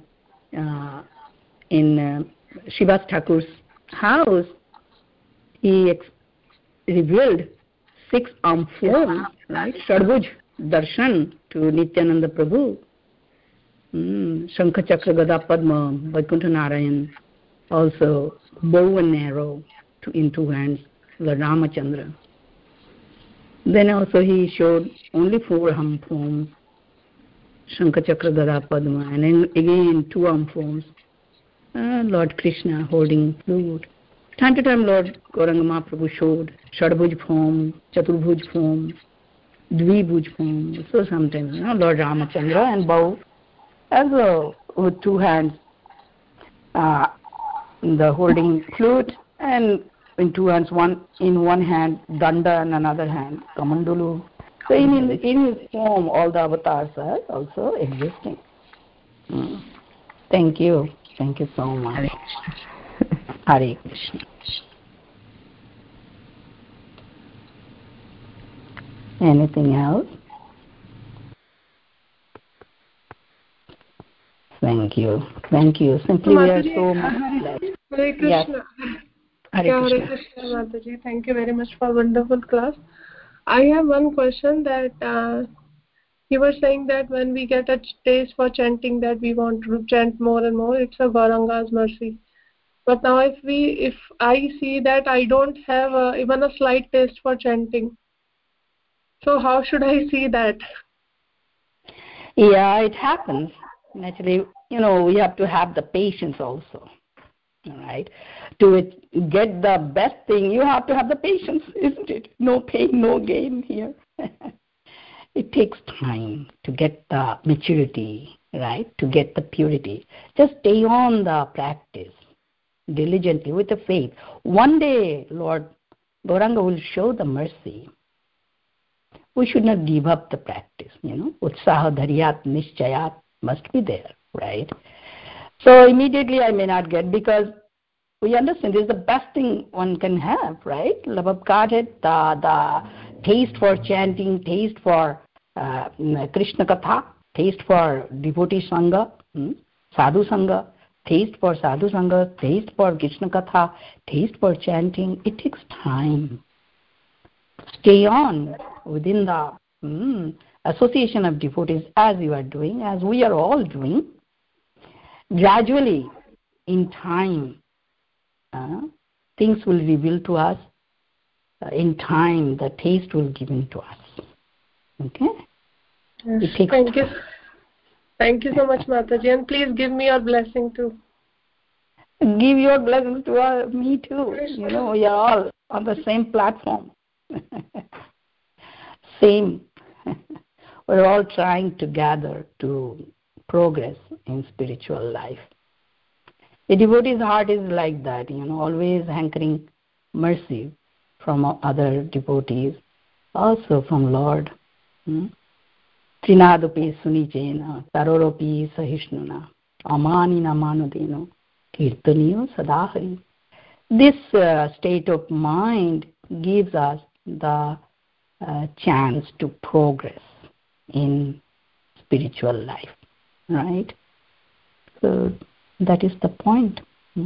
Srivas Thakur's house. He revealed 6 arm forms, right? Shadbhuj darshan to Nityananda Prabhu. Shankha Chakra Gada Padma, Vaikuntha Narayan, also bow and arrow in 2 hands, Lord Ramachandra. Then also he showed only 4 arm forms, Shankha Chakra Gada Padma, and then again 2 arm forms, Lord Krishna holding flute. Time to time Lord Gauranga Mahaprabhu showed Shadbhuj form, Chaturbhuj form, Dvibhuj form. So sometimes Lord Ramachandra and bow as well with 2 hands, the holding flute, and in 2 hands, in one hand danda and another hand kamandulu. So in his form all the avatars are also existing. Thank you so much. Hare Krishna. Anything else? Thank you. Simply we are so much blessed. Hare Krishna. Yes. Hare Krishna, Mataji. Thank you very much for wonderful class. I have one question that you were saying that when we get a taste for chanting that we want to chant more and more, it's a Gauranga's mercy. But now if I see that I don't have even a slight taste for chanting, so how should I see that? Yeah, it happens. Naturally, we have to have the patience also. All right. To get the best thing, you have to have the patience, isn't it? No pain, no gain here. It takes time to get the maturity, right? To get the purity. Just stay on the practice diligently with the faith. One day, Lord Gauranga will show the mercy. We should not give up the practice, Utsaha dharyat nischayat must be there, right? So immediately I may not get, because we understand this is the best thing one can have, right? Love of Godhead, the taste for chanting, taste for Krishna Katha, taste for devotee Sangha, Sadhu Sangha, taste for Sadhu Sangha, taste for Krishna Katha, taste for chanting. It takes time. Stay on within the association of devotees as you are doing, as we are all doing. Gradually, in time, things will reveal to us. In time, the taste will given to us. Okay? Yes. It takes Thank you. Thank you so much, Mataji. And please give me your blessing too. Give your blessings to me too. You know, we are all on the same platform. Same. We're all trying together to progress in spiritual life. A devotee's heart is like that, you know, always hankering mercy from other devotees, also from Lord. Trinadopi sunicena, taroropi sahishnuna, amanina manudeno, kirtaniyo sadahari. This state of mind gives us the chance to progress in spiritual life, right? So that is the point.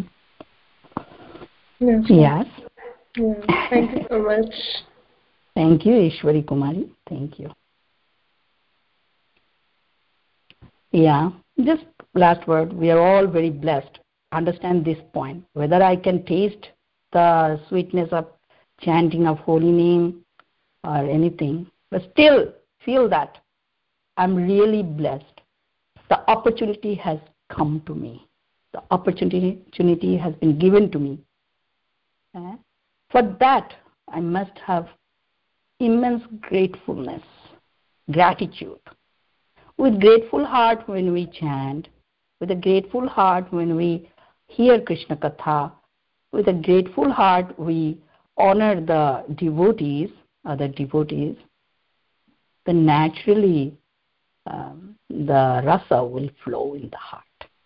Yes. Yes. Yeah. Thank you so much. Thank you, Ishwari Kumari. Thank you. Yeah, just last word. We are all very blessed. Understand this point. Whether I can taste the sweetness of chanting of holy name or anything, but still feel that I'm really blessed. The opportunity has come to me. The opportunity has been given to me. For that, I must have immense gratefulness, gratitude. With grateful heart when we chant, with a grateful heart when we hear Krishna Katha, with a grateful heart we honor the devotees, other devotees, then naturally the rasa will flow in the heart.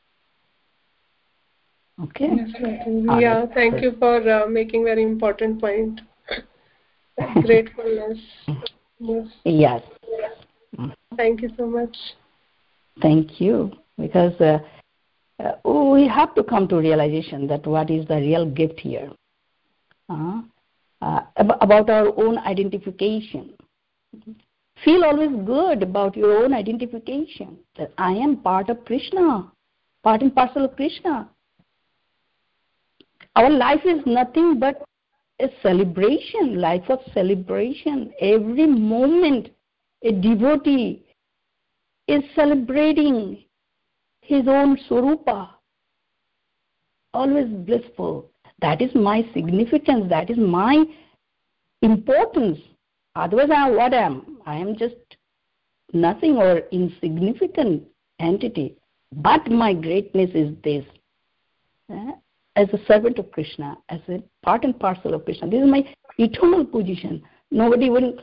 Okay? Yes, yeah, thank you for making very important point. Gratefulness. Yes. Yes. Thank you so much. Thank you. Because we have to come to realization that what is the real gift here. About our own identification. Feel always good about your own identification, that I am part of Krishna, part and parcel of Krishna. Our life is nothing but a celebration, life of celebration. Every moment a devotee is celebrating his own Swarupa, always blissful. That is my significance, that is my importance. Otherwise, what I am? I am just nothing or insignificant entity. But my greatness is this. As a servant of Krishna, as a part and parcel of Krishna. This is my eternal position. Nobody will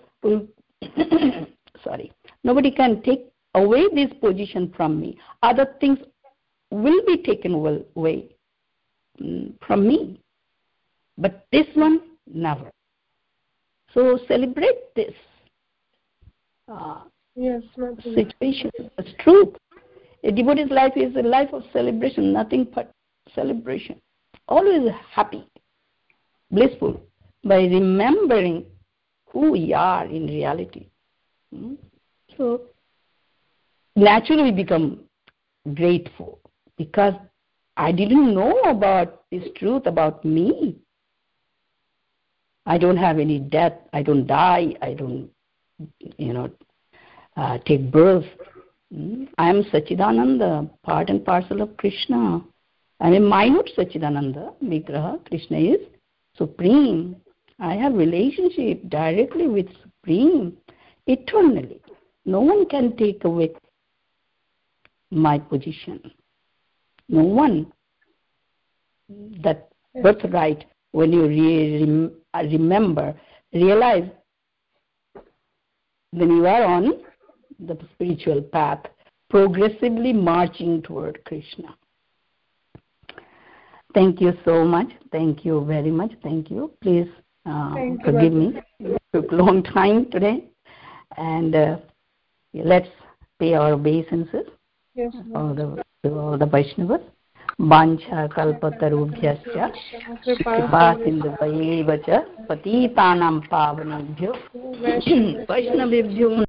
nobody can take away this position from me. Other things will be taken away from me. But this one, never. So celebrate this situation. It's truth. A devotee's life is a life of celebration, nothing but celebration. Always happy, blissful, by remembering who we are in reality. So naturally we become grateful because I didn't know about this truth about me. I don't have any death. I don't die. I don't, take birth. I am Sachidananda, part and parcel of Krishna. I am a minute Sachidananda, Vigraha. Krishna is supreme. I have relationship directly with Supreme, eternally. No one can take away my position. No one. That birthright, when you realize, then you are on the spiritual path, progressively marching toward Krishna. Thank you so much. Thank you very much. Thank you. Please forgive me. It took a long time today. And let's pay our obeisances. Yes, all the Vaishnavas. Vancha kalpatarubhyascha kripa sindhuvaiva cha patitanam pavanebhyo vaishnavebhyo